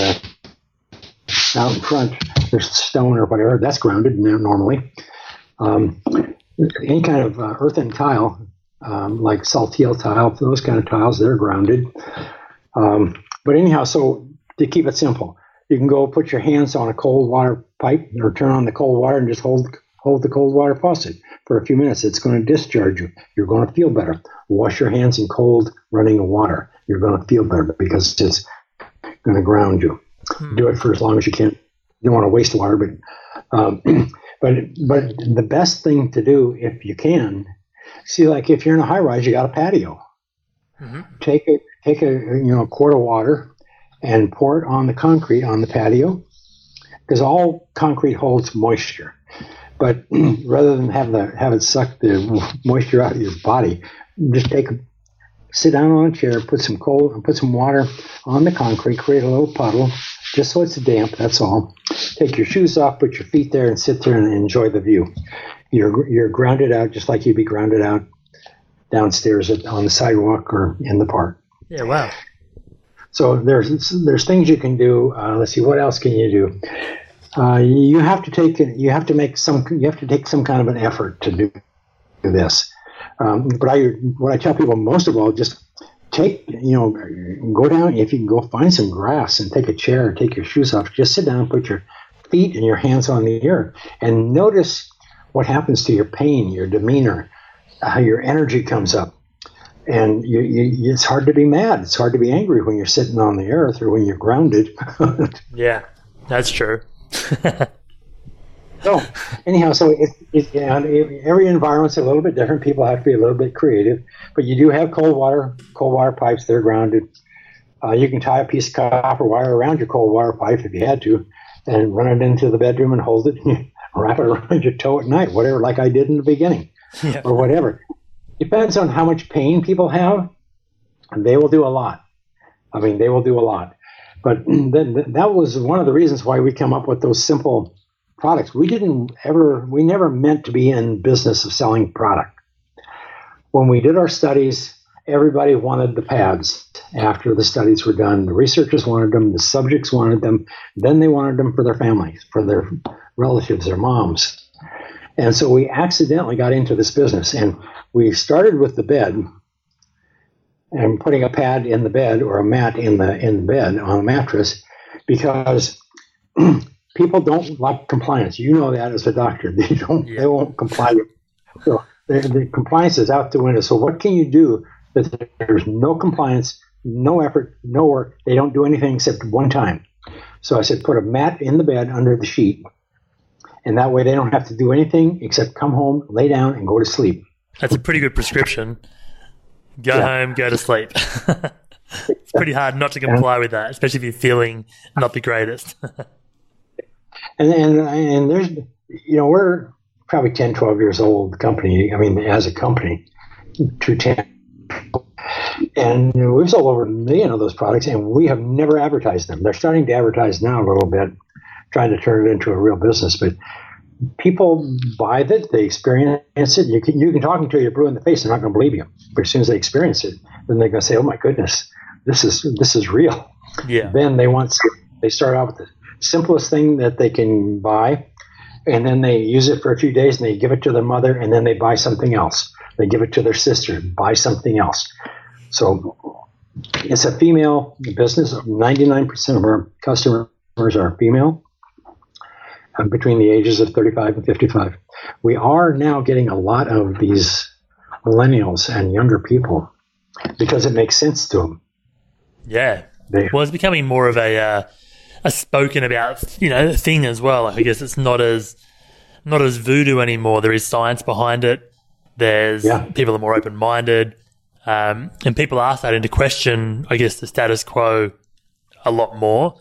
out in front, there's stone or whatever, that's grounded in there normally. Any kind of earthen tile, like saltile tile, those kind of tiles, they're grounded. But anyhow, so to keep it simple, you can go put your hands on a cold water pipe or turn on the cold water and just hold the cold water faucet for a few minutes. It's going to discharge you. You're going to feel better. Wash your hands in cold running water. You're going to feel better because it's going to ground you. Do it for as long as you can. You don't want to waste water, but the best thing to do, if you can, like if you're in a high rise, you got a patio. Mm-hmm. Take a quart of water and pour it on the concrete on the patio, because all concrete holds moisture. But rather than have it suck the moisture out of your body, just sit down on a chair, put some water on the concrete, create a little puddle, just so it's damp. That's all. Take your shoes off, put your feet there, and sit there and enjoy the view. You're grounded out just like you'd be grounded out downstairs on the sidewalk or in the park. Yeah, wow. So there's things you can do. Let's see, what else can you do? You have to take some kind of an effort to do this. But what I tell people most of all, just go down, if you can go find some grass and take a chair, take your shoes off, just sit down, put your feet and your hands on the earth, and notice what happens to your pain, your demeanor, how your energy comes up. And it's hard to be mad. It's hard to be angry when you're sitting on the earth or when you're grounded. Yeah, that's true. So anyhow, every environment's a little bit different. People have to be a little bit creative, but you do have cold water pipes. They're grounded. You can tie a piece of copper wire around your cold water pipe if you had to, and run it into the bedroom and hold it, and wrap it around your toe at night, whatever, like I did in the beginning, or whatever. Depends on how much pain people have, and they will do a lot. They will do a lot. But that was one of the reasons why we come up with those simple products. We never meant to be in business of selling product. When we did our studies, everybody wanted the pads after the studies were done. The researchers wanted them, the subjects wanted them, then they wanted them for their families, for their relatives, their moms. And so we accidentally got into this business, and we started with the bed and putting a pad in the bed or a mat in the bed on a mattress, because people don't like compliance. You know that as a doctor. They won't comply. So the compliance is out the window. So what can you do that there's no compliance, no effort, no work? They don't do anything except one time. So I said, put a mat in the bed under the sheet, and that way they don't have to do anything except come home, lay down, and go to sleep. That's a pretty good prescription. Go home, go to sleep. It's pretty hard not to comply with that, especially if you're feeling not the greatest. and there's, we're probably 10, 12 years old company. As a company, 210. And we've sold over 1 million of those products, and we have never advertised them. They're starting to advertise now a little bit, trying to turn it into a real business. But people buy it, they experience it. You can talk until you're blue in the face; they're not going to believe you. But as soon as they experience it, then they're going to say, "Oh my goodness, this is real." Yeah. Then they start out with the simplest thing that they can buy, and then they use it for a few days, and they give it to their mother, and then they buy something else. They give it to their sister, buy something else. So it's a female business. 99% of our customers are female, between the ages of 35 and 55. We are now getting a lot of these millennials and younger people because it makes sense to them. Yeah. Well, it's becoming more of a spoken about, thing as well. I guess it's not as voodoo anymore. There is science behind it. There's people are more open-minded, and people are starting to question, I guess, the status quo a lot more.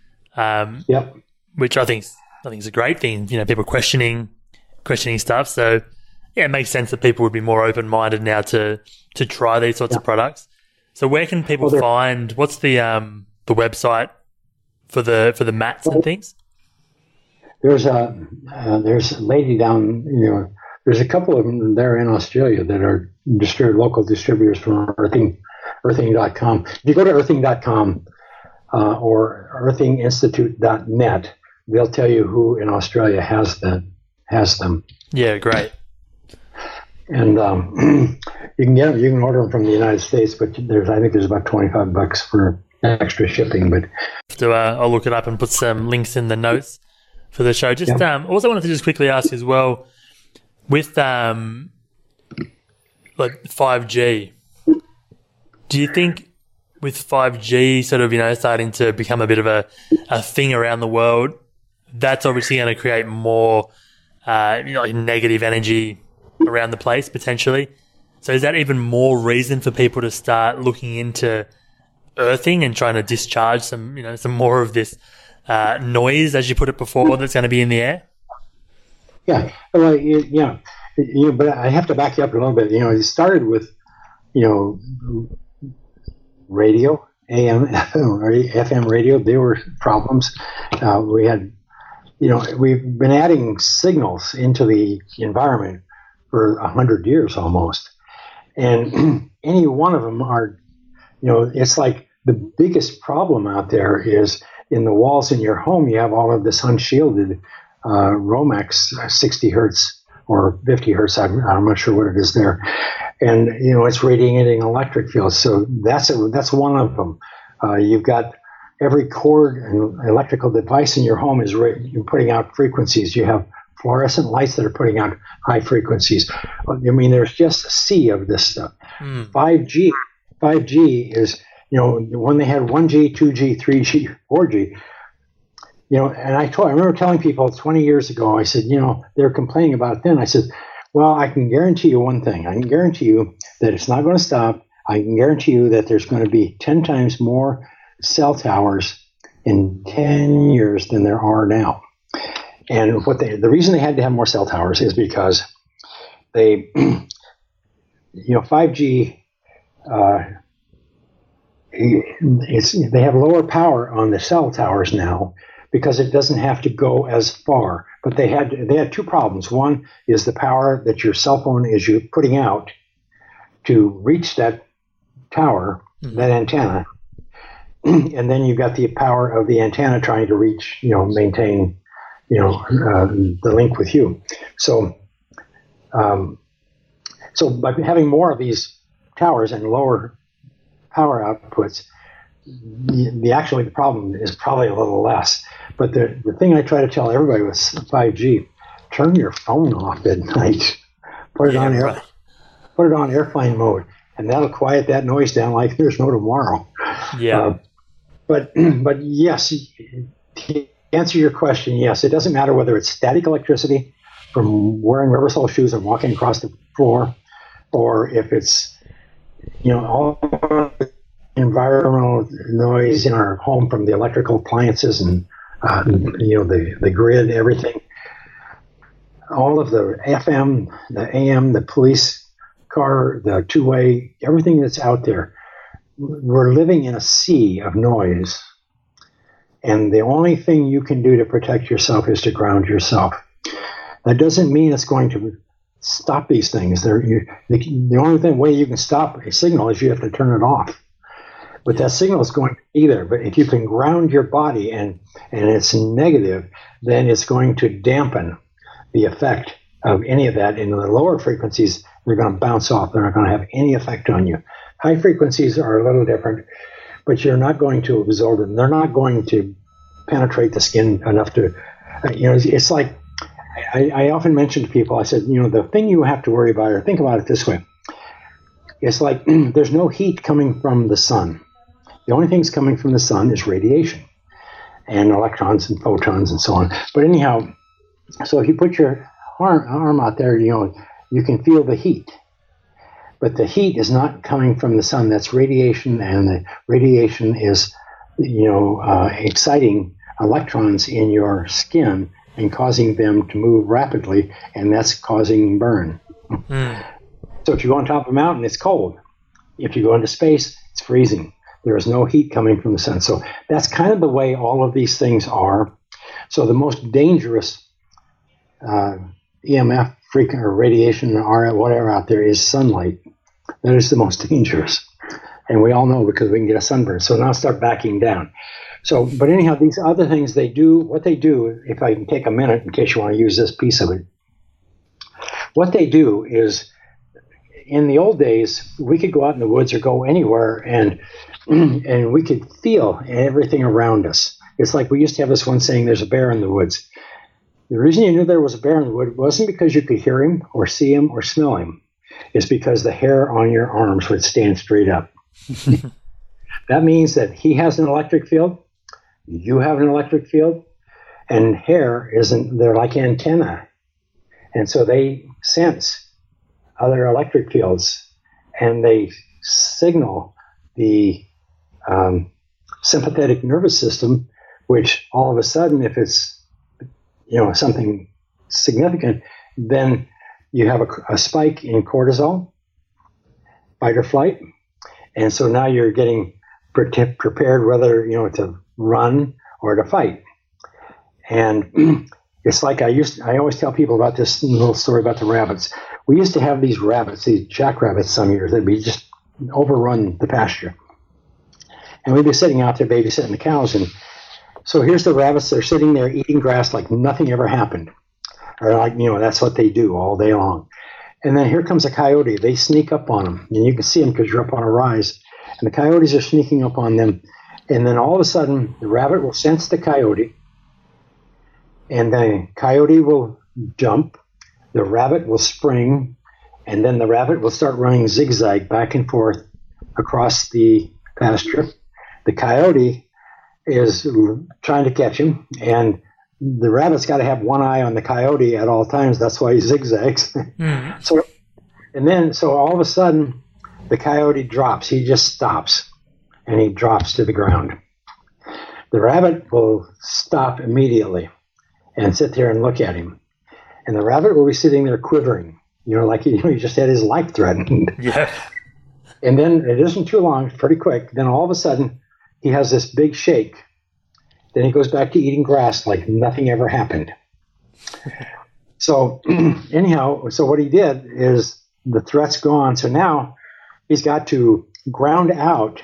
Which I think is a great thing. People questioning stuff. So yeah, it makes sense that people would be more open-minded now to try these sorts of products. So where can people find? What's the website for the mats and things? There's a lady down. There's a couple of them there in Australia that are local distributors from Earthing.com. If you go to Earthing.com or earthinginstitute.net, they'll tell you who in Australia has them. Yeah, great. And you can order them from the United States, but I think there's about $25 for extra shipping. But I'll look it up and put some links in the notes for the show. Just also wanted to just quickly ask as well, with like 5G, do you think with 5G sort of starting to become a bit of a thing around the world, that's obviously going to create more like negative energy around the place potentially? So is that even more reason for people to start looking into earthing and trying to discharge some more of this noise, as you put it before, that's going to be in the air? Yeah, well, but I have to back you up a little bit. It started with radio, AM or FM radio. There were problems. We had we've been adding signals into the environment for 100 years almost. And any one of them are, it's like the biggest problem out there is in the walls in your home, you have all of this unshielded Romex 60 hertz or 50 hertz. I'm not sure what it is there. And, it's radiating electric fields. So that's one of them. You've got every cord and electrical device in your home is putting out frequencies. You have fluorescent lights that are putting out high frequencies. I mean, there's just a sea of this stuff. 5G is, when they had 1G, 2G, 3G, 4G, and I remember telling people 20 years ago, I said, they were complaining about it then. I said, well, I can guarantee you one thing. I can guarantee you that it's not going to stop. I can guarantee you that there's going to be 10 times more cell towers in 10 years than there are now. And the reason they had to have more cell towers is because they, 5G, they have lower power on the cell towers now because it doesn't have to go as far. But they had two problems. One is the power that your cell phone is putting out to reach that tower, that antenna, and then you've got the power of the antenna trying to reach, maintain, the link with you. So by having more of these towers and lower power outputs, the problem is probably a little less. But the thing I try to tell everybody with 5G, turn your phone off at night, put it on airplane mode, and that'll quiet that noise down like there's no tomorrow. Yeah. But yes, to answer your question, yes, it doesn't matter whether it's static electricity from wearing rubber sole shoes and walking across the floor, or if it's all environmental noise in our home from the electrical appliances and the grid, everything. All of the FM, the AM, the police car, the two-way, everything that's out there. We're living in a sea of noise, and the only thing you can do to protect yourself is to ground yourself. That doesn't mean it's going to stop these things. The only way you can stop a signal is you have to turn it off. But that signal is going to be there. But if you can ground your body and it's negative, then it's going to dampen the effect of any of that. In the lower frequencies, they're going to bounce off. They're not going to have any effect on you. High frequencies are a little different, but you're not going to absorb them. They're not going to penetrate the skin enough to, it's like, I often mention to people, I said, the thing you have to worry about, or think about it this way, it's like there's no heat coming from the sun. The only things coming from the sun is radiation and electrons and photons and so on. But anyhow, so if you put your arm out there, you can feel the heat. But the heat is not coming from the sun. That's radiation, and the radiation is, exciting electrons in your skin and causing them to move rapidly, and that's causing burn. So if you go on top of a mountain, it's cold. If you go into space, it's freezing. There is no heat coming from the sun. So that's kind of the way all of these things are. So the most dangerous EMF or radiation or whatever out there is sunlight. That is the most dangerous. And we all know because we can get a sunburn. So now start backing down. So, but anyhow, these other things what they do, if I can take a minute in case you want to use this piece of it, what they do is, in the old days, we could go out in the woods or go anywhere and we could feel everything around us. It's like we used to have this one saying, there's a bear in the woods. The reason you knew there was a bear in the woods wasn't because you could hear him or see him or smell him. It's because the hair on your arms would stand straight up. That means that he has an electric field, you have an electric field, and hair they're like antennae. And so they sense other electric fields, and they signal the sympathetic nervous system, which all of a sudden, if it's something significant, then you have a spike in cortisol, fight or flight, and so now you're getting prepared whether to run or to fight. And it's like I always tell people about this little story about the rabbits. We used to have these rabbits, these jackrabbits some years, that we just overrun the pasture. And we'd be sitting out there babysitting the cows. And so here's the rabbits. They're sitting there eating grass like nothing ever happened. Or like, that's what they do all day long. And then here comes a coyote. They sneak up on them. And you can see them because you're up on a rise. And the coyotes are sneaking up on them. And then all of a sudden, the rabbit will sense the coyote. And the coyote will jump. The rabbit will spring, and then the rabbit will start running zigzag back and forth across the pasture. The coyote is trying to catch him, and the rabbit's got to have one eye on the coyote at all times. That's why he zigzags. So all of a sudden, the coyote drops. He just stops, and he drops to the ground. The rabbit will stop immediately and sit there and look at him. And the rabbit will be sitting there quivering, like he just had his life threatened. Yeah. And then it isn't too long, pretty quick. Then all of a sudden, he has this big shake. Then he goes back to eating grass like nothing ever happened. So anyhow, so what he did is the threat's gone. So now he's got to ground out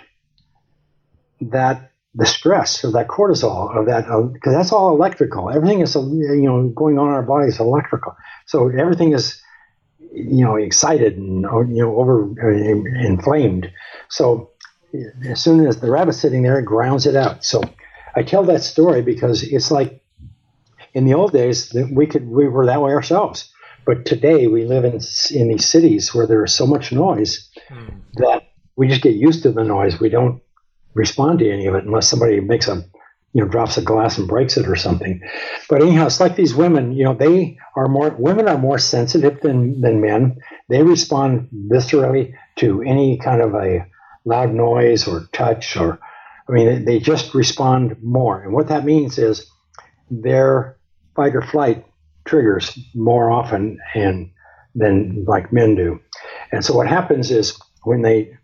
the stress of that cortisol, of that, because that's all electrical. Everything is, going on in our body is electrical. So everything is, excited and, inflamed. So as soon as the rabbit's sitting there, it grounds it out. So I tell that story because it's like in the old days that we were that way ourselves. But today we live in these cities where there is so much noise that we just get used to the noise. We don't respond to any of it unless somebody makes drops a glass and breaks it or something. But anyhow, it's like these women, women are more sensitive than men. They respond viscerally to any kind of a loud noise or touch they just respond more. And what that means is their fight or flight triggers more often than like men do. And so what happens is when they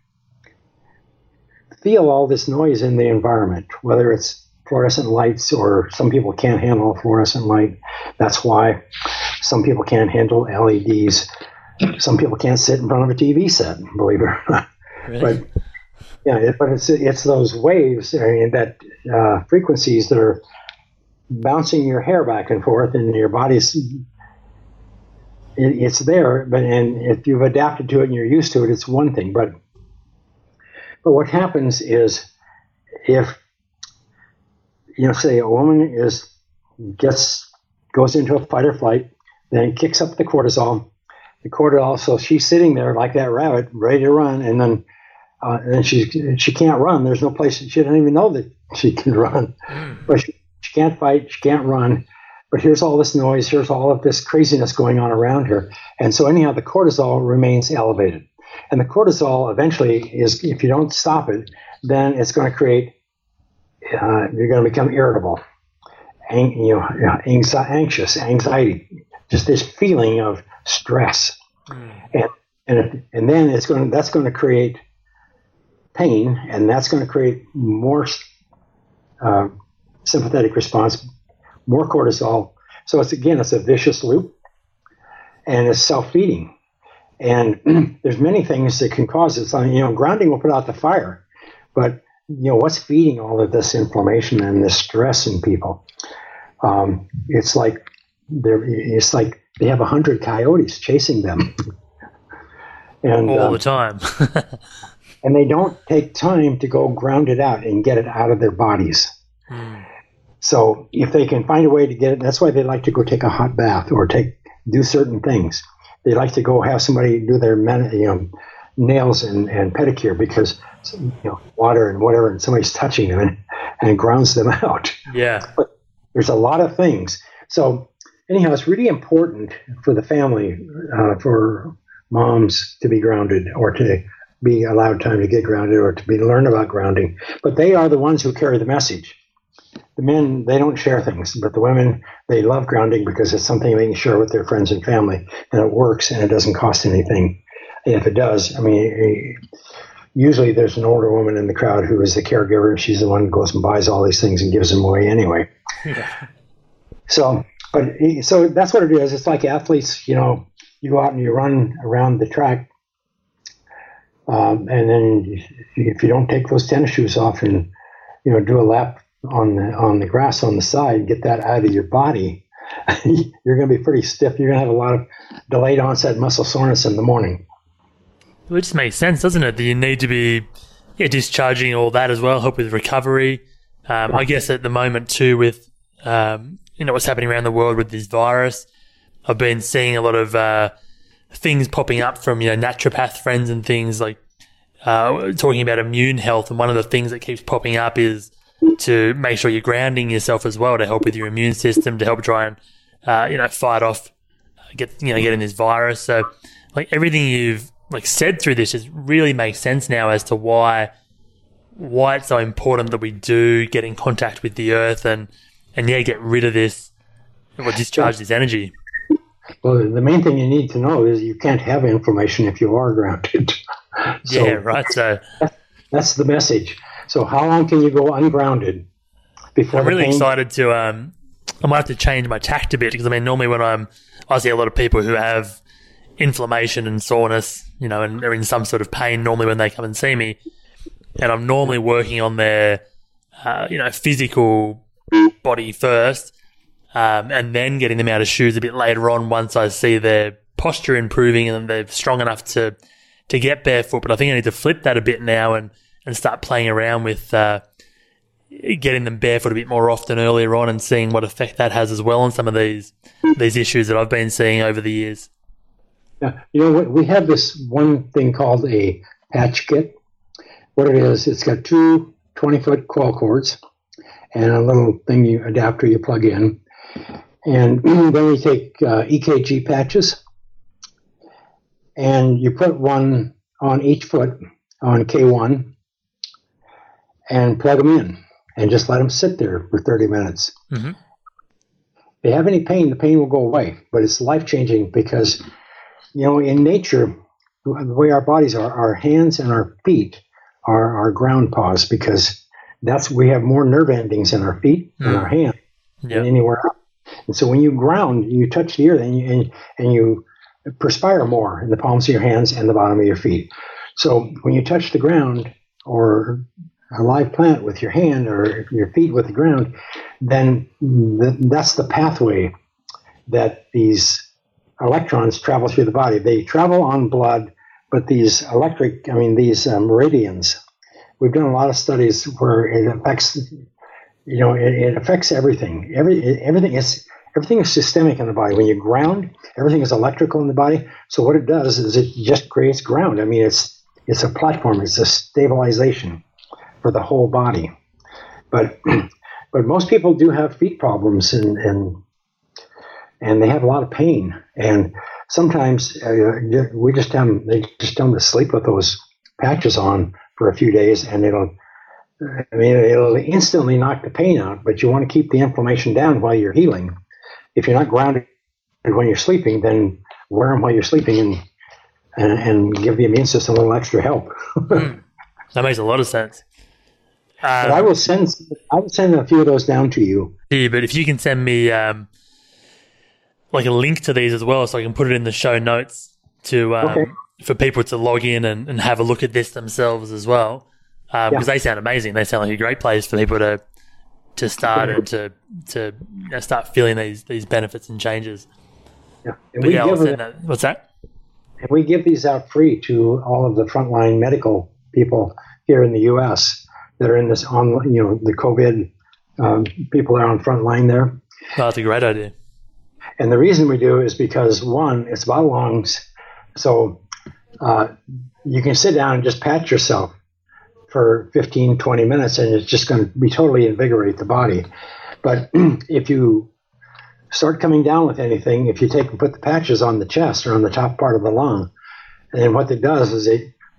feel all this noise in the environment, whether it's fluorescent lights or some people can't handle fluorescent light. That's why some people can't handle LEDs. Some people can't sit in front of a TV set, believe it or not. Really? But it's those waves, that frequencies that are bouncing your hair back and forth, and your body's it's there, and if you've adapted to it and you're used to it, it's one thing. But what happens is, if say a woman goes into a fight or flight, then kicks up the cortisol. The cortisol, so she's sitting there like that rabbit, ready to run, and then she can't run. There's no place. She doesn't even know that she can run, but she can't fight. She can't run. But here's all this noise. Here's all of this craziness going on around her, and so anyhow, the cortisol remains elevated. And the cortisol eventually is, if you don't stop it, then it's going to create. You're going to become irritable, anxious, anxiety, just this feeling of stress, and then that's going to create pain, and that's going to create more sympathetic response, more cortisol. So it's a vicious loop, and it's self-feeding. And there's many things that can cause it. So, grounding will put out the fire, but what's feeding all of this inflammation and this stress in people? It's like they have 100 coyotes chasing them, and all the time. And they don't take time to go ground it out and get it out of their bodies. So if they can find a way to get it, that's why they like to go take a hot bath or do certain things. They like to go have somebody do their nails and pedicure, because water and whatever, and somebody's touching them and it grounds them out. Yeah. But there's a lot of things. So anyhow, it's really important for the family, for moms to be grounded, or to be allowed time to get grounded, or to learn about grounding. But they are the ones who carry the message. The men, they don't share things, but the women, they love grounding because it's something they can share with their friends and family, and it works, and it doesn't cost anything. And if it does, usually there's an older woman in the crowd who is the caregiver, and she's the one who goes and buys all these things and gives them away anyway. Yeah. So that's what it is. It's like athletes, you go out and you run around the track, and then if you don't take those tennis shoes off and do a lap on the grass on the side, get that out of your body, you're going to be pretty stiff. You're going to have a lot of delayed onset muscle soreness in the morning. It just makes sense, doesn't it? That you need to be discharging all that as well, help with recovery. I guess at the moment too, with what's happening around the world with this virus, I've been seeing a lot of things popping up from naturopath friends and things like talking about immune health. And one of the things that keeps popping up is to make sure you're grounding yourself as well, to help with your immune system, to help try and fight off getting this virus. So everything you've said through this just really makes sense now as to why it's so important that we do get in contact with the earth and get rid of this, or discharge this energy. Well, the main thing you need to know is you can't have inflammation if you are grounded. So yeah, right. So that's the message. So how long can you go ungrounded before? I'm really excited to. I might have to change my tact a bit, because normally when I see a lot of people who have inflammation and soreness, and they're in some sort of pain normally when they come and see me, and I'm normally working on their, physical body first, and then getting them out of shoes a bit later on once I see their posture improving and they're strong enough to get barefoot. But I think I need to flip that a bit now and start playing around with getting them barefoot a bit more often earlier on, and seeing what effect that has as well on some of these issues that I've been seeing over the years. Yeah, we have this one thing called a patch kit. What it is, it's got two 20-foot coil cords and a little adapter you plug in. And then we take EKG patches, and you put one on each foot on K1 and plug them in and just let them sit there for 30 minutes. Mm-hmm. If they have any pain, the pain will go away, but it's life-changing because, in nature, the way our bodies are, our hands and our feet are our ground paws, because we have more nerve endings in our feet and our hands than anywhere else. And so when you ground, you touch the earth and you perspire more in the palms of your hands and the bottom of your feet. So when you touch the ground or a live plant with your hand or your feet with the ground, then that's the pathway that these electrons travel through the body. They travel on blood, but these meridians, we've done a lot of studies where it affects, it affects everything. Everything is systemic in the body. When you ground, everything is electrical in the body. So what it does is it just creates ground. I mean, it's a platform. It's a stabilization for the whole body. But most people do have feet problems, and they have a lot of pain. And sometimes they just tell them to sleep with those patches on for a few days, and it'll instantly knock the pain out. But you want to keep the inflammation down while you're healing. If you're not grounded when you're sleeping, then wear them while you're sleeping and give the immune system a little extra help. That makes a lot of sense. But I will send a few of those down to you. Yeah, but if you can send me like a link to these as well, so I can put it in the show notes for people to log in and have a look at this themselves as well, because they sound amazing. They sound like a great place for people to start and to start feeling these benefits and changes. Yeah, and what's that? And we give these out free to all of the frontline medical people here in the U.S. that are in this the COVID people are on frontline there. Oh, that's a great idea. And the reason we do is because, one, it's about lungs. So you can sit down and just pat yourself for 15, 20 minutes, and it's just going to be totally invigorate the body. But if you start coming down with anything, if you take and put the patches on the chest or on the top part of the lung, and what it does is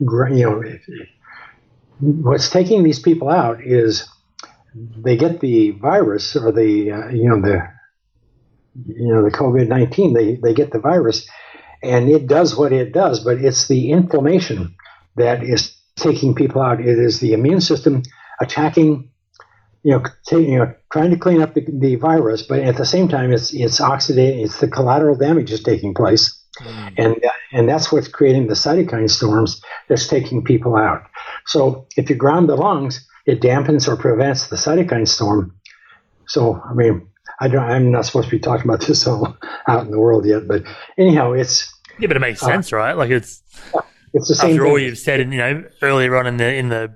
what's taking these people out is they get the virus or the COVID-19. They get the virus, and it does what it does, but it's the inflammation that is taking people out. It is the immune system attacking, trying to clean up the virus, but at the same time, it's oxidating. It's the collateral damage is taking place, and that's what's creating the cytokine storms that's taking people out. So if you ground the lungs, it dampens or prevents the cytokine storm. So I mean, I'm not supposed to be talking about this all out in the world yet, but anyhow, but it makes sense, right? Like it's the same. After all you've said, earlier on in the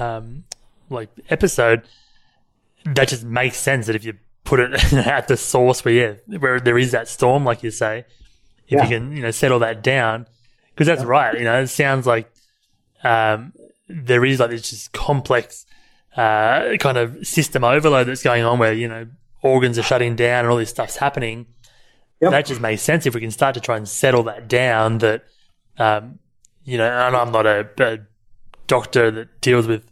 episode, that just makes sense that if you put it at the source where there is that storm, like you say, if you can settle that down, because that's right. It sounds like there is like this just complex kind of system overload that's going on where organs are shutting down and all this stuff's happening. Yep. That just makes sense if we can start to try and settle that down. That and I'm not a doctor that deals with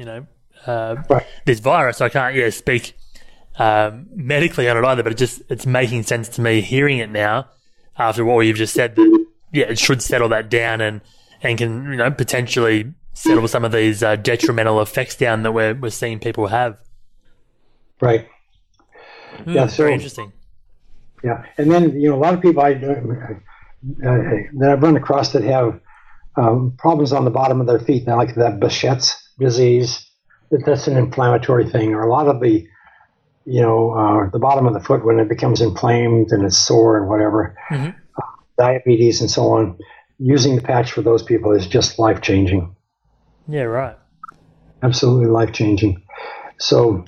this virus, so I can't speak medically on it either. But it's making sense to me hearing it now after what you've just said. That it should settle that down and can potentially settle some of these detrimental effects down that we're seeing people have. Right. Yeah. So very interesting. Yeah, and then a lot of people that I've run across that have problems on the bottom of their feet, now, like that Behçet's disease. That's an inflammatory thing, or a lot of the the bottom of the foot when it becomes inflamed and it's sore and whatever, diabetes and so on. Using the patch for those people is just life changing. Yeah, right. Absolutely life changing. So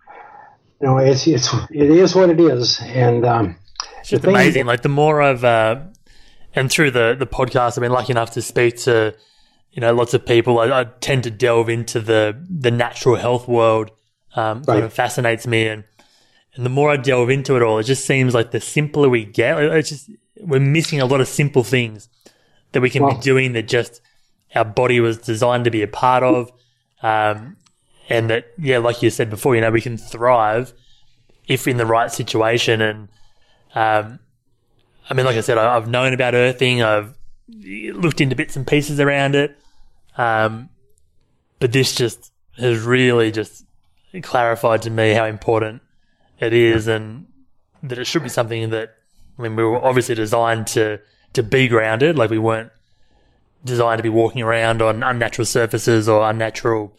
it is what it is, and it's just amazing. Like the more I've and through the podcast, I've been lucky enough to speak to lots of people. I tend to delve into the natural health world. Kind of fascinates me, and the more I delve into it all, it just seems like the simpler we get, we're missing a lot of simple things that we can be doing that just our body was designed to be a part of, and that like you said before, we can thrive if in the right situation. And like I said, I've known about earthing, I've looked into bits and pieces around it, but this just has really just clarified to me how important it is, and that it should be something that, we were obviously designed to be grounded. Like we weren't designed to be walking around on unnatural surfaces or unnatural,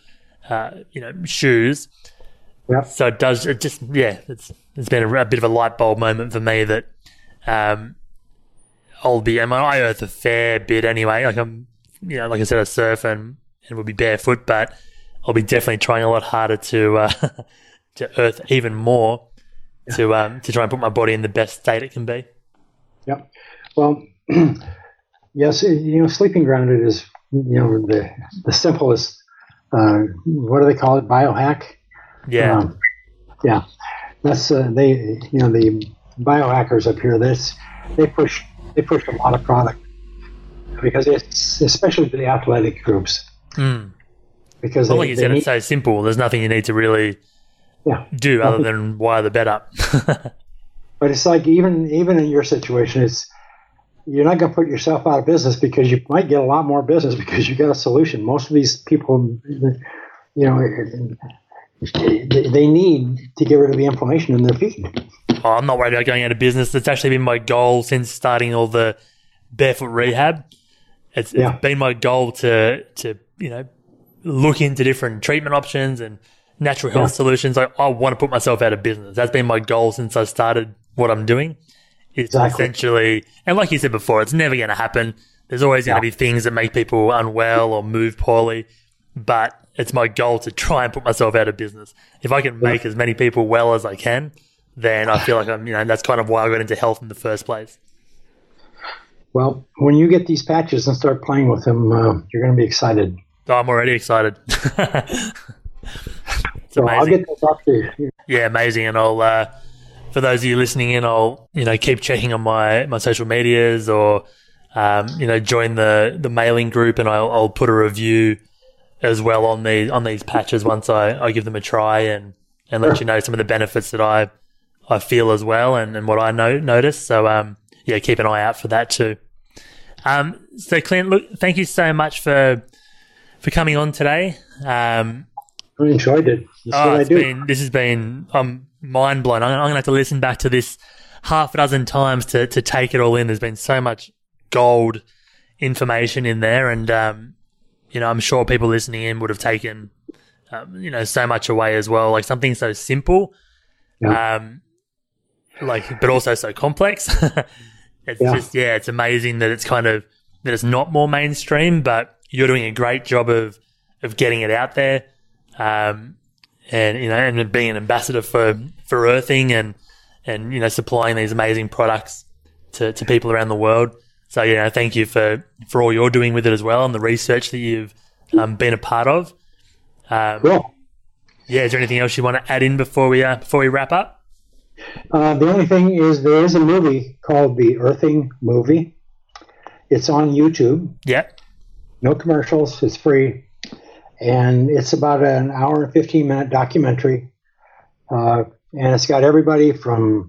shoes. Yeah. So it's been a bit of a light bulb moment for me that, I earth a fair bit anyway. Like like I said, I surf and will be barefoot, but I'll be definitely trying a lot harder to to earth even more to try and put my body in the best state it can be. Yep. Well, yes, sleeping grounded is, the simplest, what do they call it? Biohack. Yeah. Yeah. That's, the biohackers up here, they push a lot of product because it's especially to the athletic groups. Because like you said, it's so simple. There's nothing you need to really do other than wire the bed up. But it's like even in your situation, you're not going to put yourself out of business because you might get a lot more business because you got a solution. Most of these people, they need to get rid of the inflammation in their feet. Oh, I'm not worried about going out of business. It's actually been my goal since starting all the barefoot rehab. It's been my goal to look into different treatment options and natural health solutions. I want to put myself out of business. That's been my goal since I started what I'm doing. It's essentially, and like you said before, it's never going to happen. There's always going to be things that make people unwell or move poorly, but it's my goal to try and put myself out of business. If I can make as many people well as I can, then I feel like that's kind of why I got into health in the first place. Well, when you get these patches and start playing with them, you're going to be excited. Oh, I'm already excited. It's amazing. I'll get those up to you. Yeah, amazing. And I'll, for those of you listening in, I'll, keep checking on my social medias or, join the mailing group, and I'll put a review as well on these patches once I give them a try and let you know some of the benefits that I feel as well and what I notice. So, keep an eye out for that too. So Clint, look, thank you so much for coming on today. I enjoyed it. This has been, I'm mind blown. I'm going to have to listen back to this half a dozen times to take it all in. There's been so much gold information in there, and I'm sure people listening in would have taken so much away as well. Like something so simple, but also so complex. It's amazing that it's that it's not more mainstream, but you're doing a great job of getting it out there. And being an ambassador for earthing and supplying these amazing products to people around the world. So, thank you for all you're doing with it as well and the research that you've been a part of. Cool. Yeah. Is there anything else you want to add in before we wrap up? The only thing is there is a movie called The Earthing Movie. It's on YouTube. Yeah. No commercials. It's free. And it's about an hour and 15-minute documentary. And it's got everybody from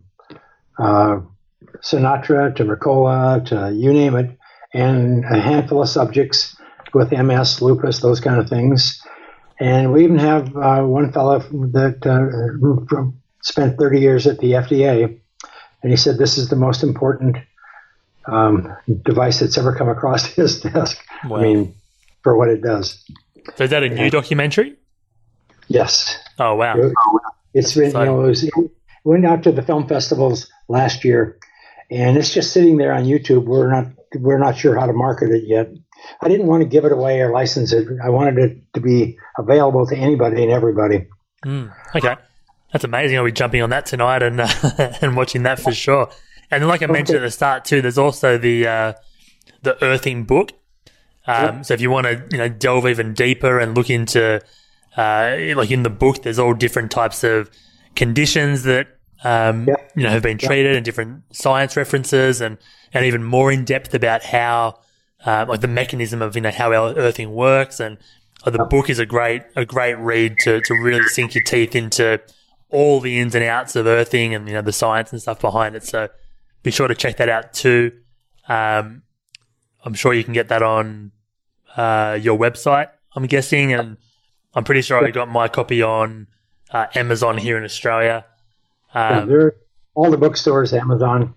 Sinatra to Mercola to you name it, and a handful of subjects with MS, lupus, those kind of things. And we even have one fellow that spent 30 years at the FDA, and he said this is the most important device that's ever come across his desk. Wow. I mean, for what it does. So is that a new documentary? Yes. Oh, wow. It's been, it went out to the film festivals last year, and it's just sitting there on YouTube. We're not sure how to market it yet. I didn't want to give it away or license it. I wanted it to be available to anybody and everybody. Okay. That's amazing. I'll be jumping on that tonight and and watching that for sure. And like I mentioned at the start too, there's also the earthing book. So if you want to delve even deeper and look into like in the book, there's all different types of conditions that have been treated and different science references and even more in depth about how like the mechanism of how our earthing works. And the book is a great read to really sink your teeth into all the ins and outs of earthing and the science and stuff behind it. So be sure to check that out too. I'm sure you can get that on your website, I'm guessing, and I'm pretty sure I got my copy on Amazon here in Australia. All the bookstores, Amazon.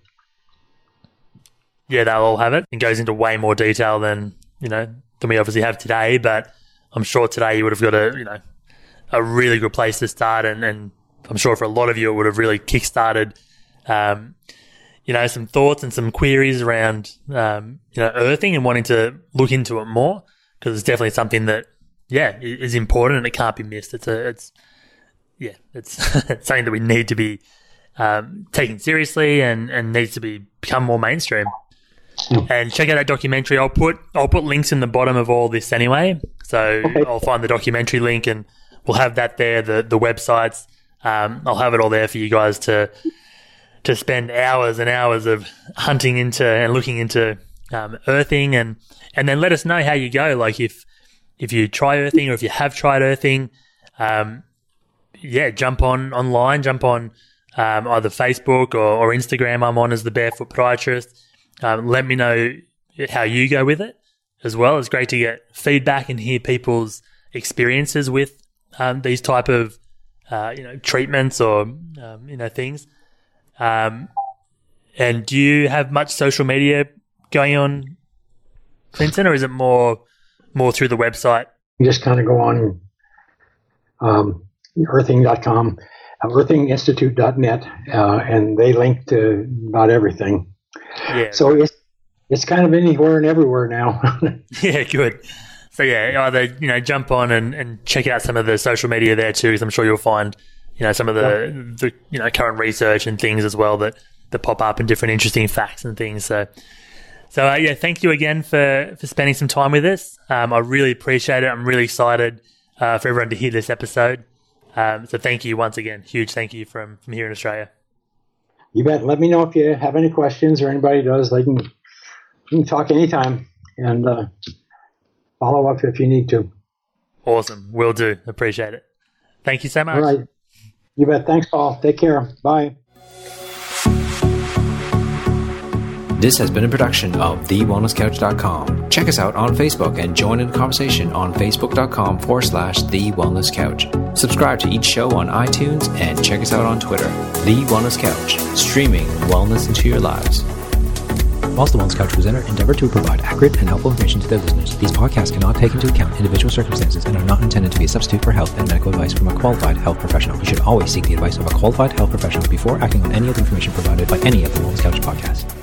Yeah, they'll all have it. It goes into way more detail than we obviously have today, but I'm sure today you would have got a really good place to start, and I'm sure for a lot of you it would have really kick-started some thoughts and some queries around, earthing and wanting to look into it more, because it's definitely something that, is important and it can't be missed. It's something that we need to be taken seriously and needs to become more mainstream. And check out that documentary. I'll put links in the bottom of all this anyway. So I'll find the documentary link and we'll have that there, the websites. I'll have it all there for you guys to spend hours and hours of hunting into and looking into earthing, and then let us know how you go. Like if you try earthing or if you have tried earthing, jump on online, jump on either Facebook or Instagram. I'm on as the Barefoot Podiatrist. Let me know how you go with it as well. It's great to get feedback and hear people's experiences with these type of treatments or things. And do you have much social media going on, Clinton, or is it more through the website? You just kind of go on earthing.com, earthinginstitute.net, and they link to about everything. Yeah. So it's kind of anywhere and everywhere now. Yeah, good. So either jump on and check out some of the social media there too, because I'm sure you'll find some of the current research and things as well that pop up and different interesting facts and things. So thank you again for spending some time with us. I really appreciate it. I'm really excited for everyone to hear this episode. So thank you once again. Huge thank you from here in Australia. You bet. Let me know if you have any questions or anybody does. You can talk anytime and follow up if you need to. Awesome. Will do. Appreciate it. Thank you so much. All right. You bet. Thanks, Paul. Take care. Bye. This has been a production of TheWellnessCouch.com. Check us out on Facebook and join in the conversation on Facebook.com/The Wellness Couch. Subscribe to each show on iTunes and check us out on Twitter. The Wellness Couch, streaming wellness into your lives. Whilst the Wellness Couch presenter endeavor to provide accurate and helpful information to their listeners, these podcasts cannot take into account individual circumstances and are not intended to be a substitute for health and medical advice from a qualified health professional. You should always seek the advice of a qualified health professional before acting on any of the information provided by any of the Wellness Couch podcasts.